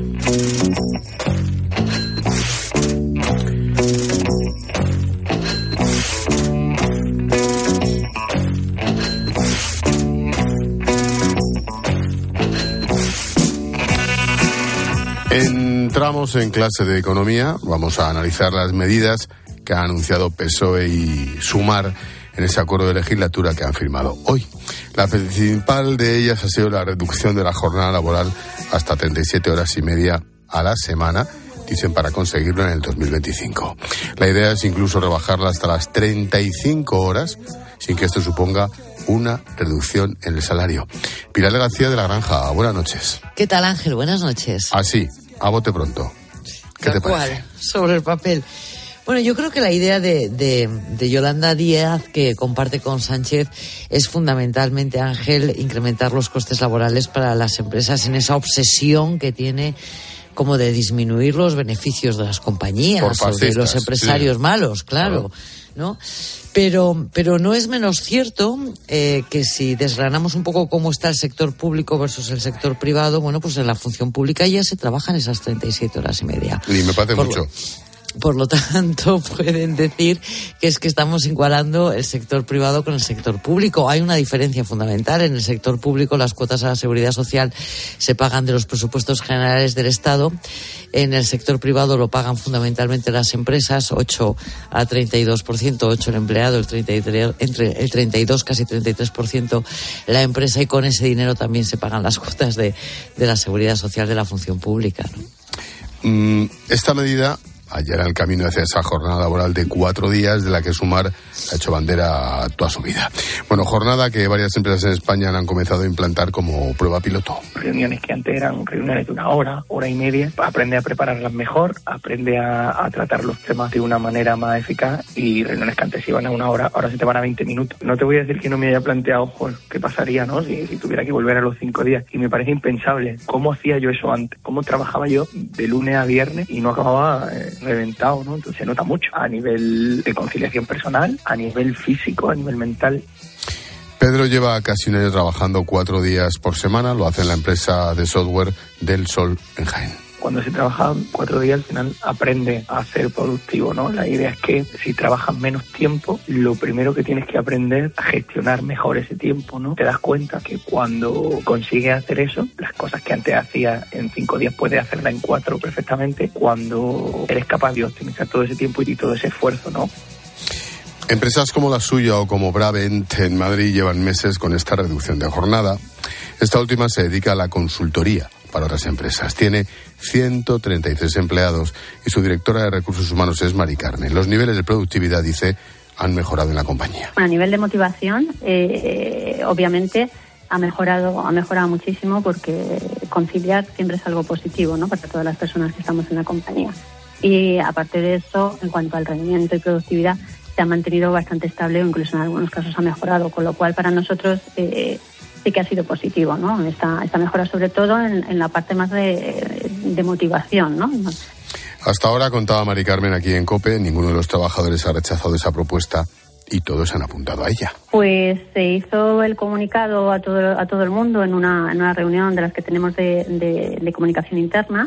Entramos en clase de economía, vamos a analizar las medidas que ha anunciado P S O E y Sumar en ese acuerdo de legislatura que han firmado hoy. La principal de ellas ha sido la reducción de la jornada laboral hasta treinta y siete horas y media a la semana, dicen, para conseguirlo en el dos mil veinticinco. La idea es incluso rebajarla hasta las treinta y cinco horas, sin que esto suponga una reducción en el salario. Pilar García de la Granja, buenas noches. ¿Qué tal, Ángel? Buenas noches. Así, a bote pronto. ¿Qué Tal te parece? cual, sobre el papel. Bueno, yo creo que la idea de, de, de Yolanda Díaz, que comparte con Sánchez, es fundamentalmente, Ángel, incrementar los costes laborales para las empresas en esa obsesión que tiene como de disminuir los beneficios de las compañías o de los empresarios sí. malos, claro, claro, ¿no? Pero, pero no es menos cierto eh, que si desgranamos un poco cómo está el sector público versus el sector privado, bueno, pues en la función pública ya se trabajan esas treinta y siete horas y media. Y me parece Por mucho. Lo... Por lo tanto, pueden decir que es que estamos igualando el sector privado con el sector público. Hay una diferencia fundamental. En el sector público las cuotas a la seguridad social se pagan de los presupuestos generales del Estado. En el sector privado lo pagan fundamentalmente las empresas, ocho a treinta y dos por ciento, ocho el empleado, el treinta y tres, entre el treinta y dos, casi treinta y tres por ciento la empresa, y con ese dinero también se pagan las cuotas de, de la seguridad social de la función pública, ¿no? Mm, esta medida allana el camino hacia esa jornada laboral de cuatro días de la que Sumar ha hecho bandera toda su vida. Bueno, jornada que varias empresas en España han comenzado a implantar como prueba piloto. Reuniones que antes eran reuniones de una hora, hora y media, aprende a prepararlas mejor, aprende a, a tratar los temas de una manera más eficaz, y reuniones que antes iban a una hora, ahora se te van a veinte minutos. No te voy a decir que no me haya planteado, joder, qué pasaría, ¿no? Si, si tuviera que volver a los cinco días. Y me parece impensable. ¿Cómo hacía yo eso antes? ¿Cómo trabajaba yo de lunes a viernes y no acababa eh, reventado, ¿no? Entonces se nota mucho a nivel de conciliación personal, a nivel físico, a nivel mental. Pedro lleva casi un año trabajando cuatro días por semana, lo hace en la empresa de software Del Sol en Jaén. Cuando se trabaja cuatro días, al final aprende a ser productivo, ¿no? La idea es que si trabajas menos tiempo, lo primero que tienes que aprender es a gestionar mejor ese tiempo, ¿no? Te das cuenta que cuando consigues hacer eso, las cosas que antes hacías en cinco días puedes hacerlas en cuatro perfectamente, cuando eres capaz de optimizar todo ese tiempo y todo ese esfuerzo, ¿no? Empresas como la suya o como Bravent en Madrid llevan meses con esta reducción de jornada. Esta última se dedica a la consultoría para otras empresas. Tiene ciento treinta y tres empleados y su directora de recursos humanos es Mari Carmen. Los niveles de productividad, dice, han mejorado en la compañía. A nivel de motivación, eh, obviamente ha mejorado, ha mejorado muchísimo, porque conciliar siempre es algo positivo, ¿no?, para todas las personas que estamos en la compañía. Y aparte de eso, en cuanto al rendimiento y productividad, se ha mantenido bastante estable o incluso en algunos casos ha mejorado, con lo cual para nosotros eh, sí que ha sido positivo, ¿no?, esta, esta mejora, sobre todo en, en la parte más de, de motivación, ¿no? Hasta ahora, contaba Mari Carmen aquí en COPE, ninguno de los trabajadores ha rechazado esa propuesta y todos se han apuntado a ella. Pues se hizo el comunicado a todo a todo el mundo en una, en una reunión de las que tenemos de, de, de comunicación interna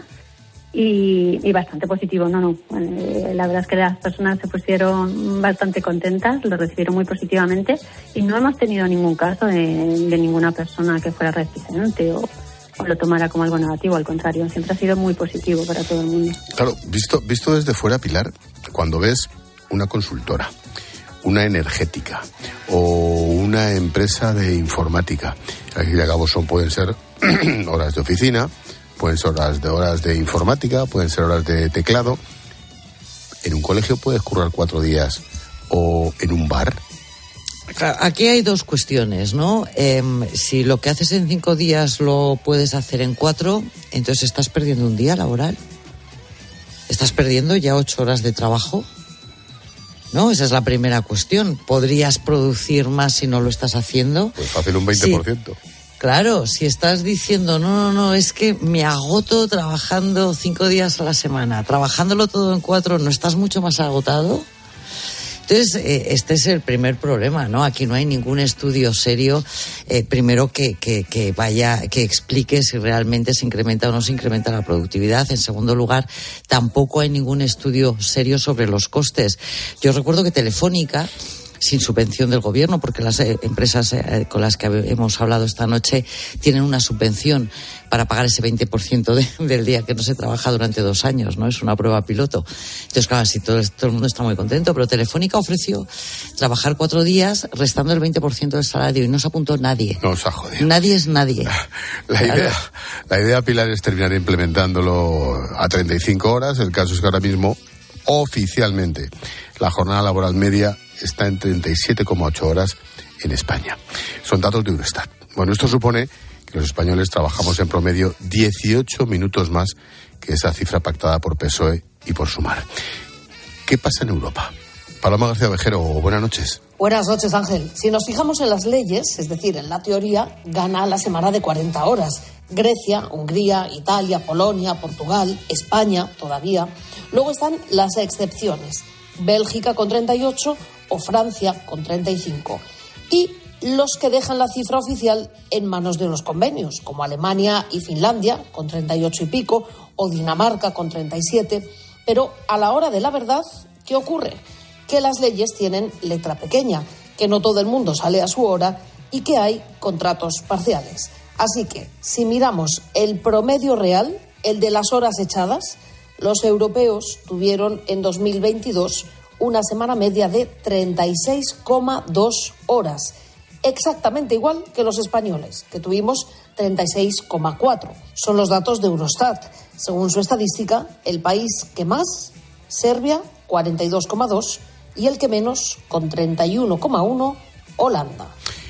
y, y bastante positivo, no, no. Eh, la verdad es que las personas se pusieron bastante contentas, lo recibieron muy positivamente y no hemos tenido ningún caso de, de ninguna persona que fuera reticente o o lo tomara como algo negativo, al contrario, siempre ha sido muy positivo para todo el mundo. Claro, visto, visto desde fuera, Pilar, cuando ves una consultora, una energética o una empresa de informática, al fin y al cabo son, pueden ser horas de oficina, pueden ser horas de horas de informática, pueden ser horas de teclado. En un colegio puedes currar cuatro días o en un bar. Aquí hay dos cuestiones, ¿no? Eh, si lo que haces en cinco días lo puedes hacer en cuatro, entonces estás perdiendo un día laboral. Estás perdiendo ya ocho horas de trabajo, ¿no? Esa es la primera cuestión. ¿Podrías producir más si no lo estás haciendo? Pues fácil, un veinte por ciento. Sí. Claro, si estás diciendo, no, no, no, es que me agoto trabajando cinco días a la semana, trabajándolo todo en cuatro, ¿no estás mucho más agotado? Entonces, eh, este es el primer problema, ¿no? Aquí no hay ningún estudio serio, eh, primero que, que, que vaya, que explique si realmente se incrementa o no se incrementa la productividad. En segundo lugar, tampoco hay ningún estudio serio sobre los costes. Yo recuerdo que Telefónica, sin subvención del gobierno, porque las eh, empresas eh, con las que hemos hablado esta noche tienen una subvención para pagar ese veinte por ciento de, del día que no se trabaja durante dos años, ¿no? Es una prueba piloto. Entonces, claro, sí, todo, todo el mundo está muy contento, pero Telefónica ofreció trabajar cuatro días restando el veinte por ciento del salario y no se apuntó nadie. No se ha jodido. Nadie es nadie. La claro. idea, la idea, Pilar, es terminar implementándolo a treinta y cinco horas. El caso es que ahora mismo, oficialmente, la jornada laboral media está en treinta y siete coma ocho horas en España. Son datos de Eurostat. Bueno, esto supone que los españoles trabajamos en promedio dieciocho minutos más que esa cifra pactada por P S O E y por Sumar. ¿Qué pasa en Europa? Paloma García Vejero, buenas noches. Buenas noches, Ángel. Si nos fijamos en las leyes, es decir, en la teoría, gana la semana de cuarenta horas. Grecia, Hungría, Italia, Polonia, Portugal, España, todavía. Luego están las excepciones. Bélgica con treinta y ocho o Francia con treinta y cinco. Y los que dejan la cifra oficial en manos de los convenios, como Alemania y Finlandia con treinta y ocho y pico, o Dinamarca con treinta y siete. Pero a la hora de la verdad, ¿qué ocurre? Que las leyes tienen letra pequeña, que no todo el mundo sale a su hora y que hay contratos parciales. Así que, si miramos el promedio real, el de las horas echadas, los europeos tuvieron en dos mil veintidós una semana media de treinta y seis coma dos horas, exactamente igual que los españoles, que tuvimos treinta y seis coma cuatro. Son los datos de Eurostat. Según su estadística, el país que más, Serbia, cuarenta y dos coma dos, y el que menos, con treinta y uno coma uno, Holanda.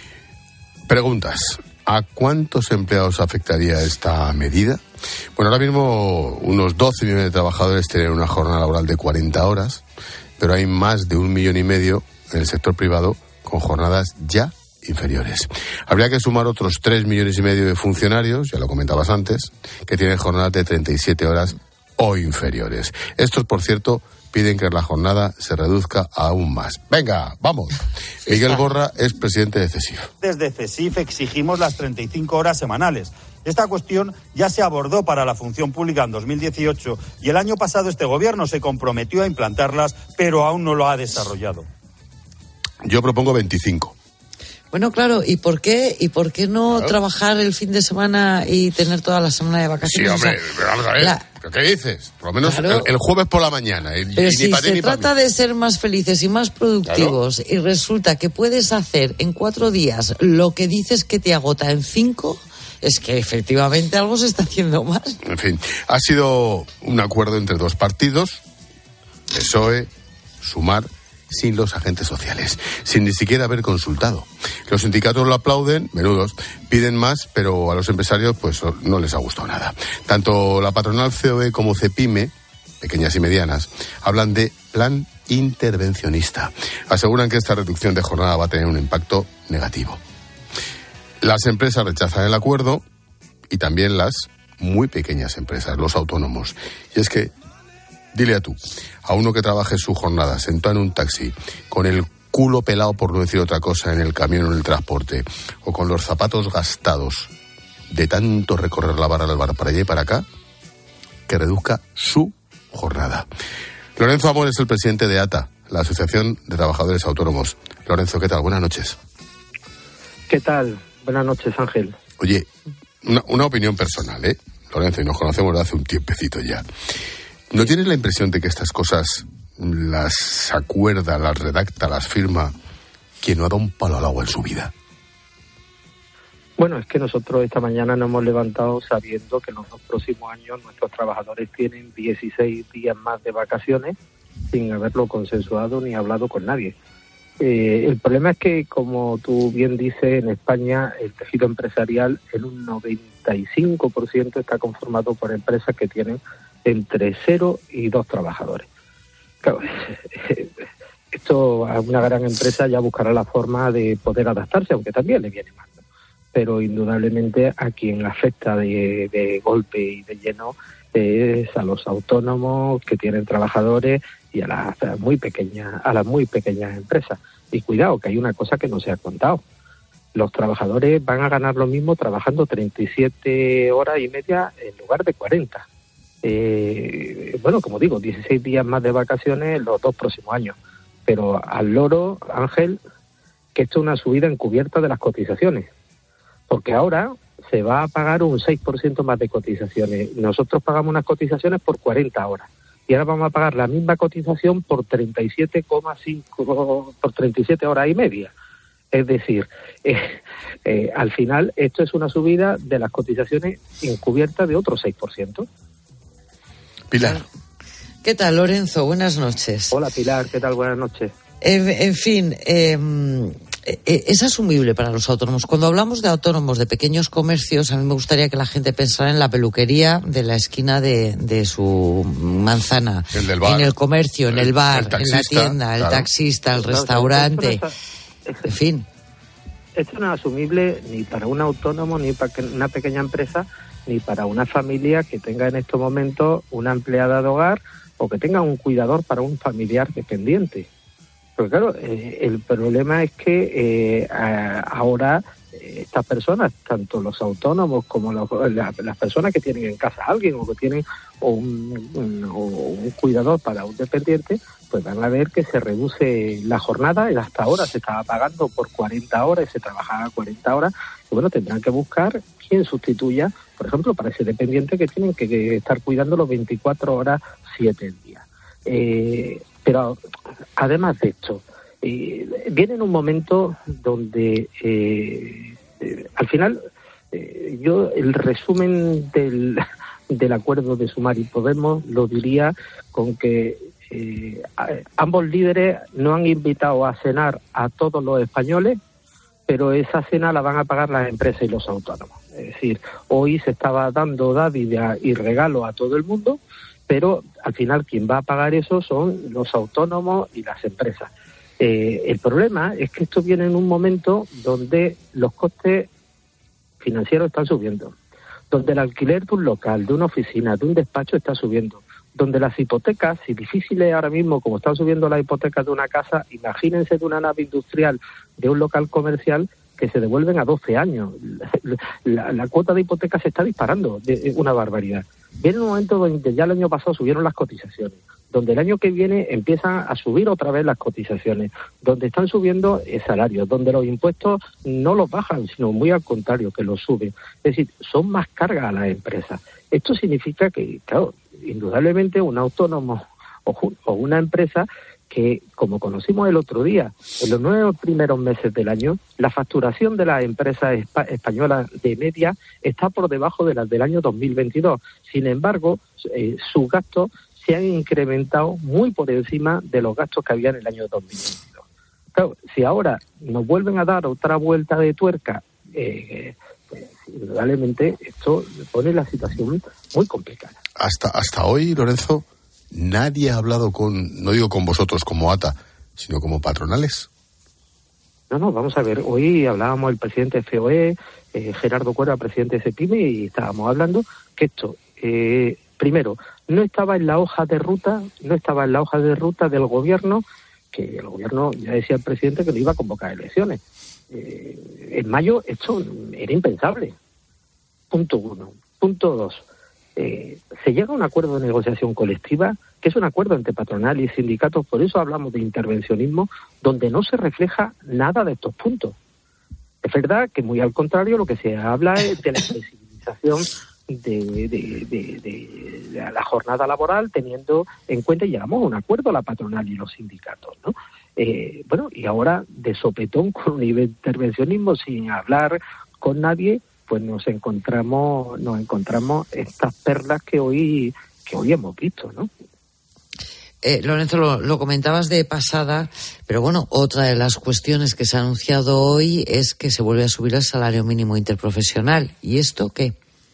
Preguntas. ¿A cuántos empleados afectaría esta medida? Bueno, ahora mismo unos doce millones de trabajadores tienen una jornada laboral de cuarenta horas, pero hay más de un millón y medio en el sector privado con jornadas ya inferiores. Habría que sumar otros tres millones y medio de funcionarios, ya lo comentabas antes, que tienen jornadas de treinta y siete horas o inferiores. Estos, por cierto, piden que la jornada se reduzca aún más. Venga, vamos. Miguel Borra es presidente de CESIF. Desde CESIF exigimos las treinta y cinco horas semanales. Esta cuestión ya se abordó para la función pública en dos mil dieciocho y el año pasado este gobierno se comprometió a implantarlas, pero aún no lo ha desarrollado. Yo propongo veinticinco. Bueno, claro, ¿y por qué y por qué no claro. trabajar el fin de semana y tener toda la semana de vacaciones? Sí, hombre, o sea, vamos a ver, la... ¿pero qué dices? Por lo menos claro. el, el jueves por la mañana. El, Pero y si ni pa ti, se ni trata pa mí. de ser más felices y más productivos claro. y resulta que puedes hacer en cuatro días lo que dices que te agota en cinco, es que efectivamente algo se está haciendo mal. En fin, ha sido un acuerdo entre dos partidos, P S O E, Sumar, sin los agentes sociales, sin ni siquiera haber consultado. Los sindicatos lo aplauden, menudos, piden más, pero a los empresarios pues no les ha gustado nada. Tanto la patronal C O E como CEPIME, pequeñas y medianas, hablan de plan intervencionista. Aseguran que esta reducción de jornada va a tener un impacto negativo. Las empresas rechazan el acuerdo y también las muy pequeñas empresas, los autónomos. Y es que, dile a tú, a uno que trabaje su jornada sentado en un taxi, con el culo pelado, por no decir otra cosa, en el camión o en el transporte, o con los zapatos gastados de tanto recorrer la barra del bar para allá y para acá, que reduzca su jornada. Lorenzo Amor es el presidente de A T A, la Asociación de Trabajadores Autónomos. Lorenzo, ¿qué tal? Buenas noches. ¿Qué tal? Buenas noches, Ángel. Oye, una, una opinión personal, ¿eh? Lorenzo, y nos conocemos de hace un tiempecito ya. ¿No tienes la impresión de que estas cosas las acuerda, las redacta, las firma quien no ha dado un palo al agua en su vida? Bueno, es que nosotros esta mañana nos hemos levantado sabiendo que en los dos próximos años nuestros trabajadores tienen dieciséis días más de vacaciones sin haberlo consensuado ni hablado con nadie. Eh, el problema es que, como tú bien dices, en España el tejido empresarial en un noventa y cinco por ciento está conformado por empresas que tienen entre cero y dos trabajadores. Claro, esto a una gran empresa ya buscará la forma de poder adaptarse, aunque también le viene mal, ¿no? Pero indudablemente a quien afecta de, de golpe y de lleno es a los autónomos que tienen trabajadores y a las muy pequeñas, a las muy pequeñas empresas. Y cuidado, que hay una cosa que no se ha contado. Los trabajadores van a ganar lo mismo trabajando treinta y siete horas y media en lugar de cuarenta. Eh, bueno, como digo, dieciséis días más de vacaciones en los dos próximos años. Pero al loro, Ángel, que esto es una subida encubierta de las cotizaciones. Porque ahora se va a pagar un seis por ciento más de cotizaciones. Nosotros pagamos unas cotizaciones por cuarenta horas. Y ahora vamos a pagar la misma cotización por treinta y siete coma cinco, por treinta y siete horas y media. Es decir, eh, eh, al final esto es una subida de las cotizaciones encubiertas de otro seis por ciento. Pilar. ¿Qué tal, Lorenzo? Buenas noches. Hola, Pilar. ¿Qué tal? Buenas noches. En, en fin, eh, es asumible para los autónomos. Cuando hablamos de autónomos, de pequeños comercios, a mí me gustaría que la gente pensara en la peluquería de la esquina de, de su manzana, el del bar, en el comercio, en el, el bar, el taxista, en la tienda, el claro. taxista, el restaurante, no, está, en fin. Esto no es asumible ni para un autónomo, ni para una pequeña empresa, ni para una familia que tenga en estos momentos una empleada de hogar o que tenga un cuidador para un familiar dependiente. Porque claro, eh, el problema es que eh, a, ahora eh, estas personas, tanto los autónomos como los, la, las personas que tienen en casa a alguien o que tienen o un, un, o un cuidador para un dependiente, pues van a ver que se reduce la jornada. Y hasta ahora se estaba pagando por cuarenta horas y se trabajaba cuarenta horas. Y bueno, tendrán que buscar quién sustituya, por ejemplo, para ese dependiente que tienen que, que estar cuidando los veinticuatro horas, siete días. Eh, pero además de esto, eh, viene en un momento donde eh, eh, al final eh, yo el resumen del, del acuerdo de Sumar y Podemos lo diría con que eh, a, ambos líderes no han invitado a cenar a todos los españoles, pero esa cena la van a pagar las empresas y los autónomos. Es decir, hoy se estaba dando dádiva y regalo a todo el mundo, pero al final quien va a pagar eso son los autónomos y las empresas. Eh, el problema es que esto viene en un momento donde los costes financieros están subiendo, donde el alquiler de un local, de una oficina, de un despacho está subiendo, donde las hipotecas, si difíciles ahora mismo como están subiendo las hipotecas de una casa, imagínense de una nave industrial, de un local comercial, que se devuelven a doce años. La, la, la cuota de hipoteca se está disparando, de una barbaridad. Viene un momento donde ya el año pasado subieron las cotizaciones, donde el año que viene empiezan a subir otra vez las cotizaciones, donde están subiendo el salario, donde los impuestos no los bajan, sino muy al contrario, que los suben. Es decir, son más cargas a las empresas. Esto significa que, claro, indudablemente un autónomo o, o una empresa que, como conocimos el otro día, en los nueve primeros meses del año, la facturación de las empresas espa- españolas de media está por debajo de las del año dos mil veintidós. Sin embargo, eh, sus gastos se han incrementado muy por encima de los gastos que había en el año dos mil veintidós. Claro, si ahora nos vuelven a dar otra vuelta de tuerca, eh, pues indudablemente esto pone la situación muy complicada. Hasta, hasta hoy, Lorenzo, nadie ha hablado con, no digo con vosotros como A T A, sino como patronales. No, no, vamos a ver, hoy hablábamos el presidente de F O E, eh, Gerardo Cuerva, presidente de CEPIME, y estábamos hablando que esto, eh, primero, no estaba en la hoja de ruta, no estaba en la hoja de ruta del gobierno, que el gobierno, ya decía el presidente que no iba a convocar elecciones. Eh, en mayo esto era impensable. Punto uno. Punto dos. Eh, se llega a un acuerdo de negociación colectiva, que es un acuerdo entre patronal y sindicatos, por eso hablamos de intervencionismo, donde no se refleja nada de estos puntos. Es verdad que muy al contrario lo que se habla es de la flexibilización de, de, de, de, de la jornada laboral, teniendo en cuenta, y llegamos a un acuerdo la patronal y los sindicatos, ¿no? Eh, bueno, y ahora de sopetón con un nivel de intervencionismo sin hablar con nadie, pues nos encontramos nos encontramos estas perlas que hoy que hoy hemos visto, ¿no? Eh, Lorenzo, lo, lo comentabas de pasada, pero bueno, otra de las cuestiones que se ha anunciado hoy es que se vuelve a subir el salario mínimo interprofesional. ¿Y esto qué?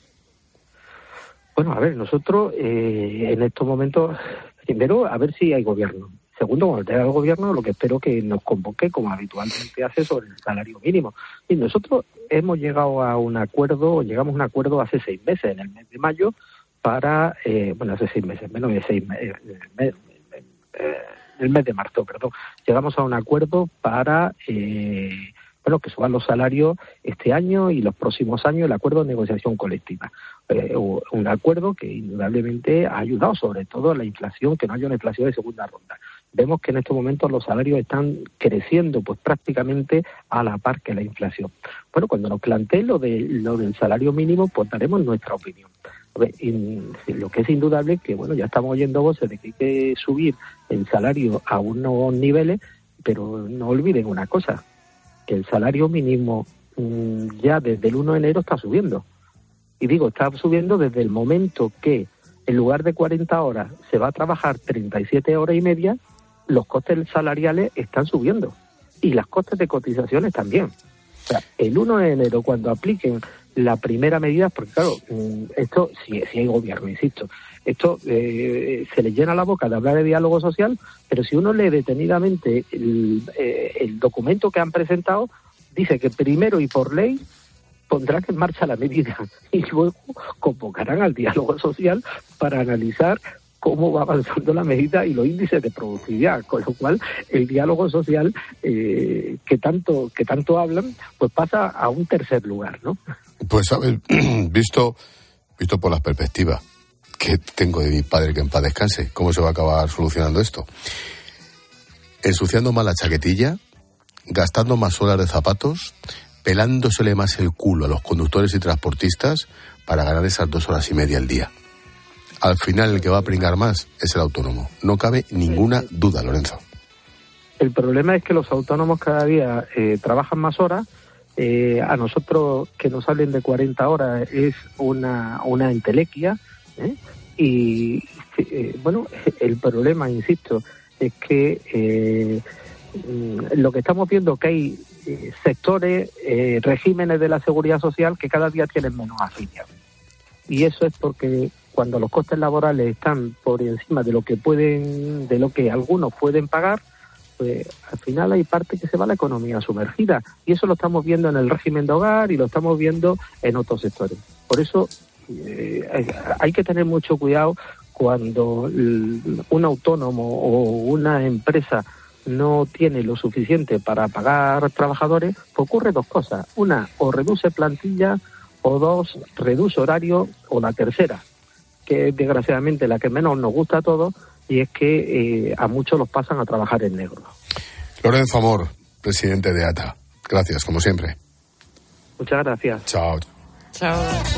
Bueno, a ver, nosotros eh, en estos momentos, primero, a ver si hay gobierno. Segundo, cuando tenga el gobierno, lo que espero que nos convoque, como habitualmente hace, sobre el salario mínimo. Y nosotros hemos llegado a un acuerdo, llegamos a un acuerdo hace seis meses, en el mes de mayo, para, eh, bueno, hace seis meses, menos de seis meses, eh, eh, el mes de marzo, perdón. Llegamos a un acuerdo para, eh, bueno, que suban los salarios este año y los próximos años, el acuerdo de negociación colectiva. Eh, un acuerdo que indudablemente ha ayudado, sobre todo a la inflación, que no haya una inflación de segunda ronda. Vemos que en estos momentos los salarios están creciendo pues prácticamente a la par que la inflación. Bueno, cuando nos planteen lo de lo del salario mínimo, pues daremos nuestra opinión. A ver, y lo que es indudable que, bueno, ya estamos oyendo voces de que hay que subir el salario a unos niveles, pero no olviden una cosa, que el salario mínimo mmm, ya desde el uno de enero está subiendo. Y digo, está subiendo desde el momento que en lugar de cuarenta horas se va a trabajar treinta y siete horas y media, los costes salariales están subiendo y las costes de cotizaciones también. O sea, el uno de enero, cuando apliquen la primera medida, porque claro, esto, si, si hay gobierno, insisto, esto eh, se les llena la boca de hablar de diálogo social, pero si uno lee detenidamente el, eh, el documento que han presentado, dice que primero y por ley pondrán en marcha la medida y luego convocarán al diálogo social para analizar cómo va avanzando la medida y los índices de productividad, con lo cual el diálogo social eh, que tanto que tanto hablan, pues pasa a un tercer lugar, ¿no? Pues sabes, visto visto por las perspectivas que tengo de mi padre, que en paz descanse, ¿cómo se va a acabar solucionando esto? Ensuciando más la chaquetilla, gastando más horas de zapatos, pelándosele más el culo a los conductores y transportistas para ganar esas dos horas y media al día. Al final el que va a pringar más es el autónomo. No cabe ninguna duda, Lorenzo. El problema es que los autónomos cada día eh, trabajan más horas. Eh, a nosotros que nos hablen de cuarenta horas es una, una entelequia. ¿eh? Y, eh, bueno, el problema, insisto, es que eh, lo que estamos viendo es que hay eh, sectores, eh, regímenes de la seguridad social que cada día tienen menos afiliados. Y eso es porque cuando los costes laborales están por encima de lo que pueden, de lo que algunos pueden pagar, pues al final hay parte que se va a la economía sumergida. Y eso lo estamos viendo en el régimen de hogar y lo estamos viendo en otros sectores. Por eso eh, hay que tener mucho cuidado cuando un autónomo o una empresa no tiene lo suficiente para pagar trabajadores, pues ocurre dos cosas. Una, o reduce plantilla, o dos, reduce horario, o la tercera, que es desgraciadamente la que menos nos gusta a todos, y es que eh, a muchos los pasan a trabajar en negro. Lorenzo Amor, presidente de A T A. Gracias, como siempre. Muchas gracias. Chao. Chao.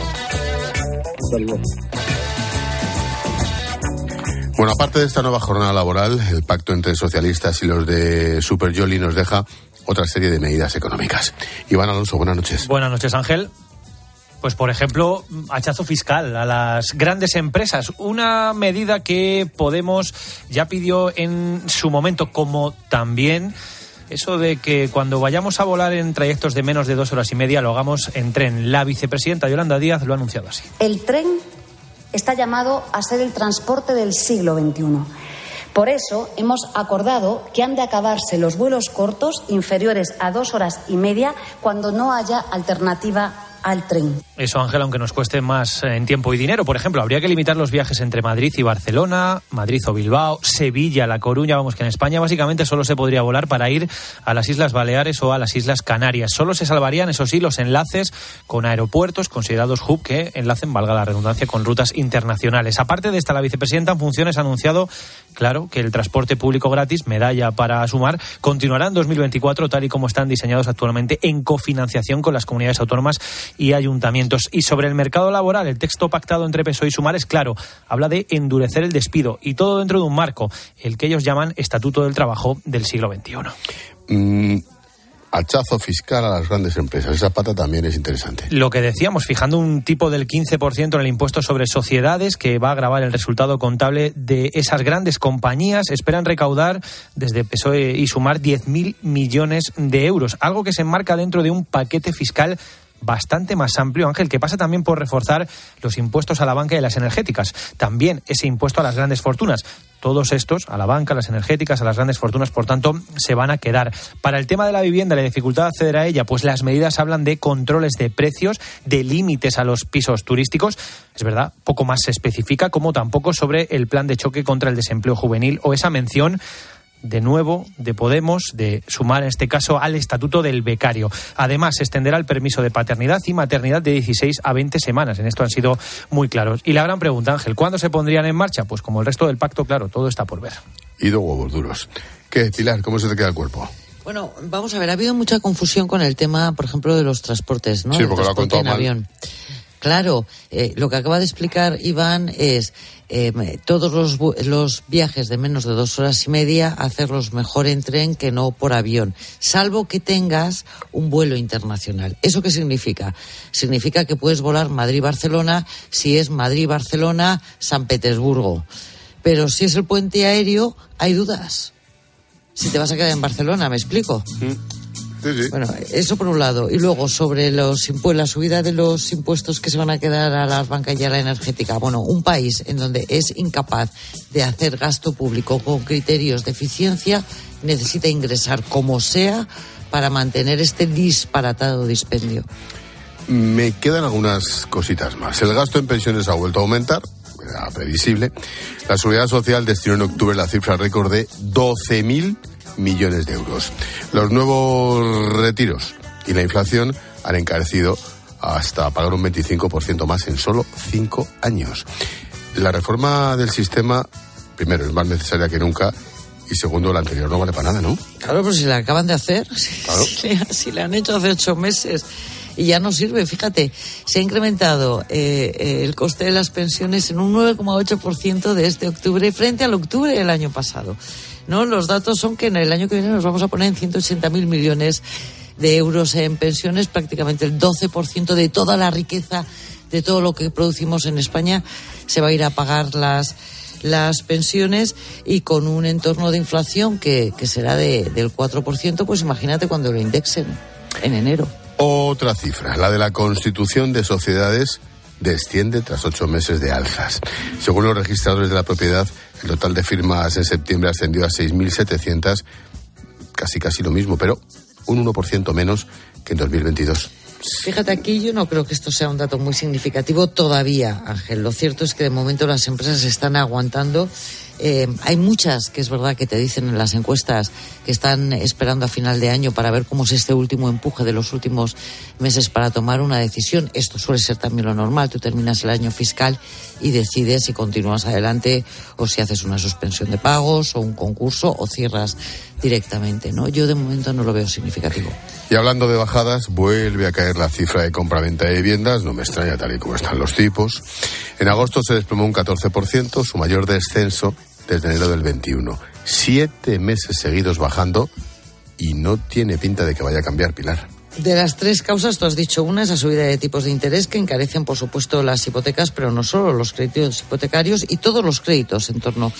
Bueno, aparte de esta nueva jornada laboral, el pacto entre socialistas y los de Super Yoli nos deja otra serie de medidas económicas. Iván Alonso, buenas noches. Buenas noches, Ángel. Pues, por ejemplo, hachazo fiscal a las grandes empresas. Una medida que Podemos ya pidió en su momento, como también eso de que cuando vayamos a volar en trayectos de menos de dos horas y media lo hagamos en tren. La vicepresidenta Yolanda Díaz lo ha anunciado así. El tren está llamado a ser el transporte del siglo veintiuno. Por eso hemos acordado que han de acabarse los vuelos cortos inferiores a dos horas y media cuando no haya alternativa al tren. Eso, Ángel, aunque nos cueste más en tiempo y dinero. Por ejemplo, habría que limitar los viajes entre Madrid y Barcelona, Madrid o Bilbao, Sevilla, La Coruña. Vamos, que en España básicamente solo se podría volar para ir a las Islas Baleares o a las Islas Canarias. Solo se salvarían, eso sí, los enlaces con aeropuertos considerados hub que enlacen, valga la redundancia, con rutas internacionales. Aparte de esta, la vicepresidenta en funciones ha anunciado, claro, que el transporte público gratis, medalla para sumar, continuará en dos mil veinticuatro tal y como están diseñados actualmente en cofinanciación con las comunidades autónomas y ayuntamientos. Y sobre el mercado laboral, el texto pactado entre P S O E y Sumar es claro, habla de endurecer el despido y todo dentro de un marco, el que ellos llaman Estatuto del Trabajo del siglo veintiuno. Mm, hachazo fiscal a las grandes empresas, esa pata también es interesante. Lo que decíamos, fijando un tipo del quince por ciento en el impuesto sobre sociedades que va a agravar el resultado contable de esas grandes compañías. Esperan recaudar desde P S O E y Sumar diez mil millones de euros, algo que se enmarca dentro de un paquete fiscal bastante más amplio, Ángel, que pasa también por reforzar los impuestos a la banca y a las energéticas. También ese impuesto a las grandes fortunas. Todos estos, a la banca, a las energéticas, a las grandes fortunas, por tanto, se van a quedar. Para el tema de la vivienda, la dificultad de acceder a ella, pues las medidas hablan de controles de precios, de límites a los pisos turísticos. Es verdad, poco más se especifica, como tampoco sobre el plan de choque contra el desempleo juvenil o esa mención de nuevo de Podemos, de Sumar en este caso al Estatuto del Becario. Además, se extenderá el permiso de paternidad y maternidad de dieciséis a veinte semanas. En esto han sido muy claros. Y la gran pregunta, Ángel, ¿cuándo se pondrían en marcha? Pues como el resto del pacto, claro, todo está por ver. Y dos huevos duros. ¿Qué, Pilar? ¿Cómo se te queda el cuerpo? Bueno, vamos a ver, ha habido mucha confusión con el tema, por ejemplo, de los transportes, ¿no? Sí, porque lo ha contado mal. Avión. Claro, eh, lo que acaba de explicar Iván es eh, todos los, los viajes de menos de dos horas y media, hacerlos mejor en tren que no por avión, salvo que tengas un vuelo internacional. ¿Eso qué significa? Significa que puedes volar Madrid-Barcelona si es Madrid-Barcelona-San Petersburgo. Pero si es el puente aéreo, hay dudas. Si te vas a quedar en Barcelona, ¿me explico? Sí, sí. Bueno, eso por un lado. Y luego, sobre los impu- la subida de los impuestos que se van a quedar a las bancas y a la energética. Bueno, un país en donde es incapaz de hacer gasto público con criterios de eficiencia necesita ingresar como sea para mantener este disparatado dispendio. Me quedan algunas cositas más. El gasto en pensiones ha vuelto a aumentar, era previsible. La Seguridad Social destinó en octubre la cifra récord de doce mil millones de euros. Los nuevos retiros y la inflación han encarecido hasta pagar un veinticinco por ciento más en solo cinco años. La reforma del sistema, primero, es más necesaria que nunca, y segundo, la anterior no vale para nada, ¿no? Claro, pero si la acaban de hacer, claro. si, si la han hecho hace ocho meses y ya no sirve. Fíjate, se ha incrementado eh, eh, el coste de las pensiones en un nueve coma ocho por ciento de este octubre frente al octubre del año pasado. No, los datos son que en el año que viene nos vamos a poner en ciento ochenta mil millones de euros en pensiones, prácticamente el doce por ciento de toda la riqueza, de todo lo que producimos en España, se va a ir a pagar las las pensiones, y con un entorno de inflación que, que será de, del cuatro por ciento, pues imagínate cuando lo indexen en enero. Otra cifra, la de la constitución de sociedades, desciende tras ocho meses de alzas. Según los registradores de la propiedad, el total de firmas en septiembre ascendió a seis mil setecientas, casi casi lo mismo, pero un uno por ciento menos que en dos mil veintidós. Fíjate, aquí yo no creo que esto sea un dato muy significativo todavía, Ángel. Lo cierto es que de momento las empresas están aguantando. Eh, hay muchas, que es verdad que te dicen en las encuestas, que están esperando a final de año para ver cómo es este último empuje de los últimos meses para tomar una decisión. Esto suele ser también lo normal. Tú terminas el año fiscal y decides si continúas adelante o si haces una suspensión de pagos o un concurso o cierras directamente, ¿no? Yo de momento no lo veo significativo. Y hablando de bajadas, vuelve a caer la cifra de compra-venta de viviendas, no me extraña tal y como están los tipos. En agosto se desplomó un catorce por ciento, su mayor descenso desde enero del veintiuno. Siete meses seguidos bajando y no tiene pinta de que vaya a cambiar, Pilar. De las tres causas, tú has dicho una, esa subida de tipos de interés que encarecen, por supuesto, las hipotecas, pero no solo los créditos hipotecarios y todos los créditos en torno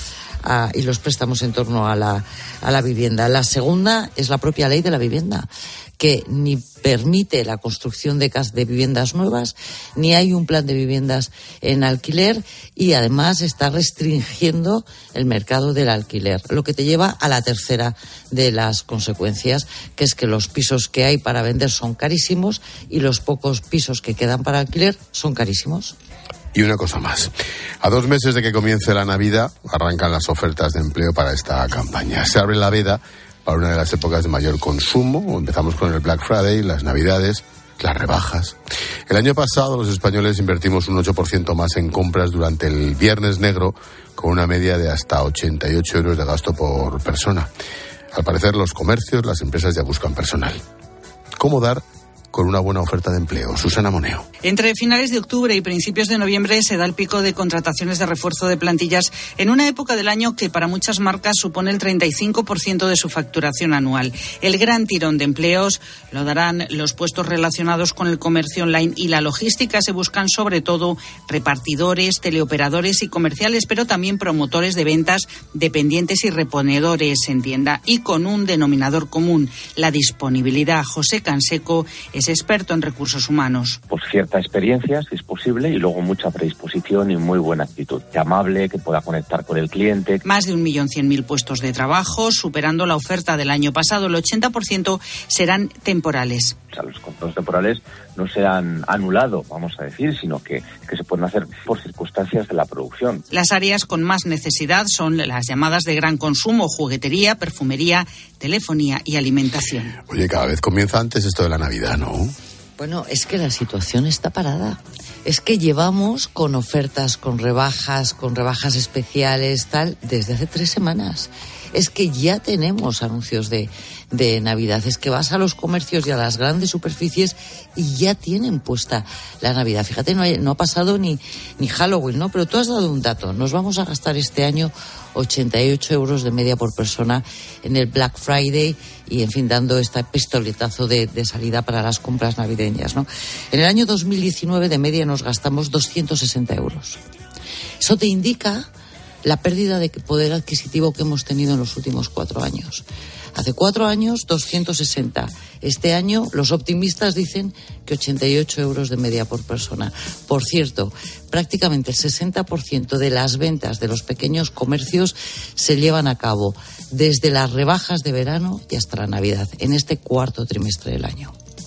a, y los préstamos en torno a la, a la vivienda. La segunda es la propia ley de la vivienda, que ni permite la construcción de, cas- de viviendas nuevas, ni hay un plan de viviendas en alquiler, y además está restringiendo el mercado del alquiler, lo que te lleva a la tercera de las consecuencias, que es que los pisos que hay para vender son carísimos y los pocos pisos que quedan para alquiler son carísimos. Y una cosa más. A dos meses de que comience la Navidad, arrancan las ofertas de empleo para esta campaña. Se abre la veda para una de las épocas de mayor consumo. Empezamos con el Black Friday, las Navidades, las rebajas. El año pasado los españoles invertimos un ocho por ciento más en compras durante el Viernes Negro, con una media de hasta ochenta y ocho euros de gasto por persona. Al parecer los comercios, las empresas ya buscan personal. ¿Cómo dar con una buena oferta de empleo? Susana Moneo. Entre finales de octubre y principios de noviembre se da el pico de contrataciones de refuerzo de plantillas en una época del año que para muchas marcas supone el treinta y cinco por ciento de su facturación anual. El gran tirón de empleos lo darán los puestos relacionados con el comercio online y la logística. Se buscan sobre todo repartidores, teleoperadores y comerciales, pero también promotores de ventas, dependientes y reponedores en tienda, y con un denominador común: la disponibilidad. José Canseco es experto en recursos humanos. Pues cierta experiencia, si es posible, y luego mucha predisposición y muy buena actitud. Que amable, que pueda conectar con el cliente. Más de un millón cien mil puestos de trabajo, superando la oferta del año pasado. El ochenta por ciento serán temporales. O sea, los contratos temporales no se han anulado, vamos a decir, sino que, que se pueden hacer por circunstancias de la producción. Las áreas con más necesidad son las llamadas de gran consumo: juguetería, perfumería, telefonía y alimentación. Oye, cada vez comienza antes esto de la Navidad, ¿no? Bueno, es que la situación está parada. Es que llevamos con ofertas, con rebajas, con rebajas especiales, tal, desde hace tres semanas. Es que ya tenemos anuncios de, de Navidad. Es que vas a los comercios y a las grandes superficies y ya tienen puesta la Navidad. Fíjate, no, hay, no ha pasado ni, ni Halloween, ¿no? Pero tú has dado un dato. Nos vamos a gastar este año ochenta y ocho euros de media por persona en el Black Friday y, en fin, dando este pistoletazo de, de salida para las compras navideñas, ¿no? En el año dos mil diecinueve de media nos gastamos doscientos sesenta euros. Eso te indica la pérdida de poder adquisitivo que hemos tenido en los últimos cuatro años. Hace cuatro años, doscientos sesenta. Este año, los optimistas dicen que ochenta y ocho euros de media por persona. Por cierto, prácticamente el sesenta por ciento de las ventas de los pequeños comercios se llevan a cabo desde las rebajas de verano y hasta la Navidad, en este cuarto trimestre del año.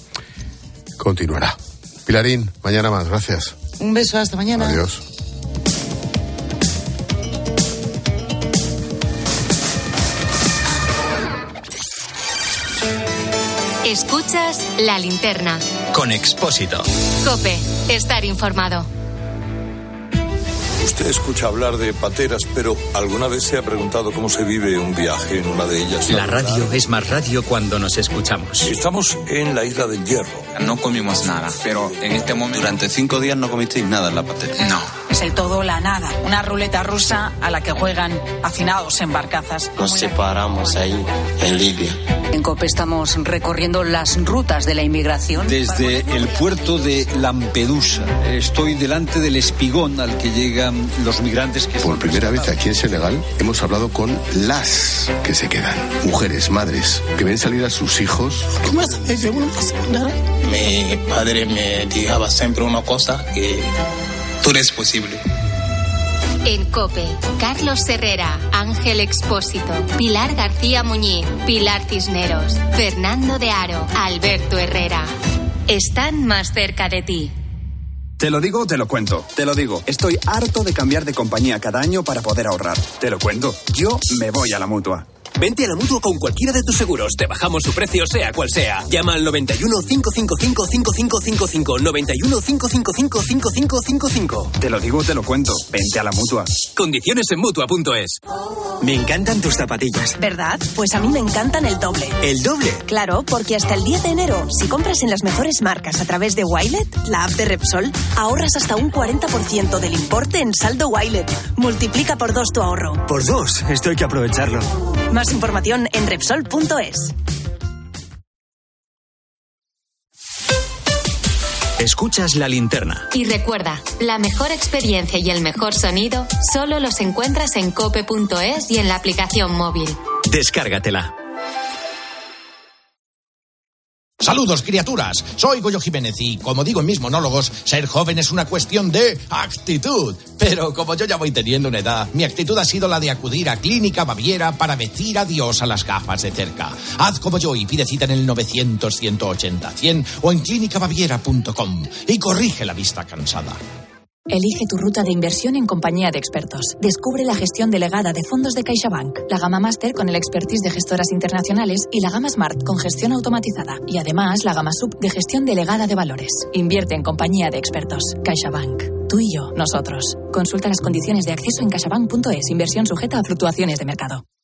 Continuará. Pilarín, mañana más. Gracias. Un beso, hasta mañana. Adiós. Escuchas La Linterna. Con Expósito. COPE. Estar informado. Usted escucha hablar de pateras, pero ¿alguna vez se ha preguntado cómo se vive un viaje en una de ellas? La radio es más radio cuando nos escuchamos. Estamos en la Isla del Hierro. No comimos nada, pero en este momento... Durante cinco días no comisteis nada en la patera. No. Es el todo o la nada. Una ruleta rusa a la que juegan hacinados en barcazas. Nos separamos ahí, en Libia. En COPE estamos recorriendo las rutas de la inmigración. Desde el puerto de Lampedusa estoy delante del espigón al que llegan los migrantes que... Por primera vez aquí en Senegal hemos hablado con las que se quedan. Mujeres, madres, que ven salir a sus hijos. Mi padre me dijaba siempre una cosa, que todo es posible. En COPE, Carlos Herrera, Ángel Expósito, Pilar García Muñiz, Pilar Cisneros, Fernando de Aro, Alberto Herrera. Están más cerca de ti. Te lo digo, te lo cuento. Te lo digo, estoy harto de cambiar de compañía cada año para poder ahorrar. Te lo cuento, yo me voy a la Mutua. Vente a la Mutua con cualquiera de tus seguros. Te bajamos su precio, sea cual sea. Llama al noventa y uno, cinco cinco cinco, cinco cinco cinco cinco. noventa y uno, cinco cinco cinco, cinco cinco cinco cinco. Te lo digo, te lo cuento. Vente a la Mutua. Condiciones en Mutua punto es. Me encantan tus zapatillas. ¿Verdad? Pues a mí me encantan el doble. ¿El doble? Claro, porque hasta el diez de enero, si compras en las mejores marcas a través de Wilet, la app de Repsol, ahorras hasta un cuarenta por ciento del importe en saldo Wilet. Multiplica por dos tu ahorro. Por dos, esto hay que aprovecharlo. Más información en Repsol punto es. Escuchas La Linterna. Y recuerda, la mejor experiencia y el mejor sonido solo los encuentras en cope punto es y en la aplicación móvil. Descárgatela. Saludos, criaturas. Soy Goyo Jiménez y, como digo en mis monólogos, ser joven es una cuestión de actitud. Pero como yo ya voy teniendo una edad, mi actitud ha sido la de acudir a Clínica Baviera para decir adiós a las gafas de cerca. Haz como yo y pide cita en el novecientos, ciento ochenta, cien o en clínica baviera punto com y corrige la vista cansada. Elige tu ruta de inversión en compañía de expertos. Descubre la gestión delegada de fondos de CaixaBank, la gama Master con el expertise de gestoras internacionales y la gama Smart con gestión automatizada. Y además la gama Sub de gestión delegada de valores. Invierte en compañía de expertos. CaixaBank. Tú y yo, nosotros. Consulta las condiciones de acceso en caixabank punto es. Inversión sujeta a fluctuaciones de mercado.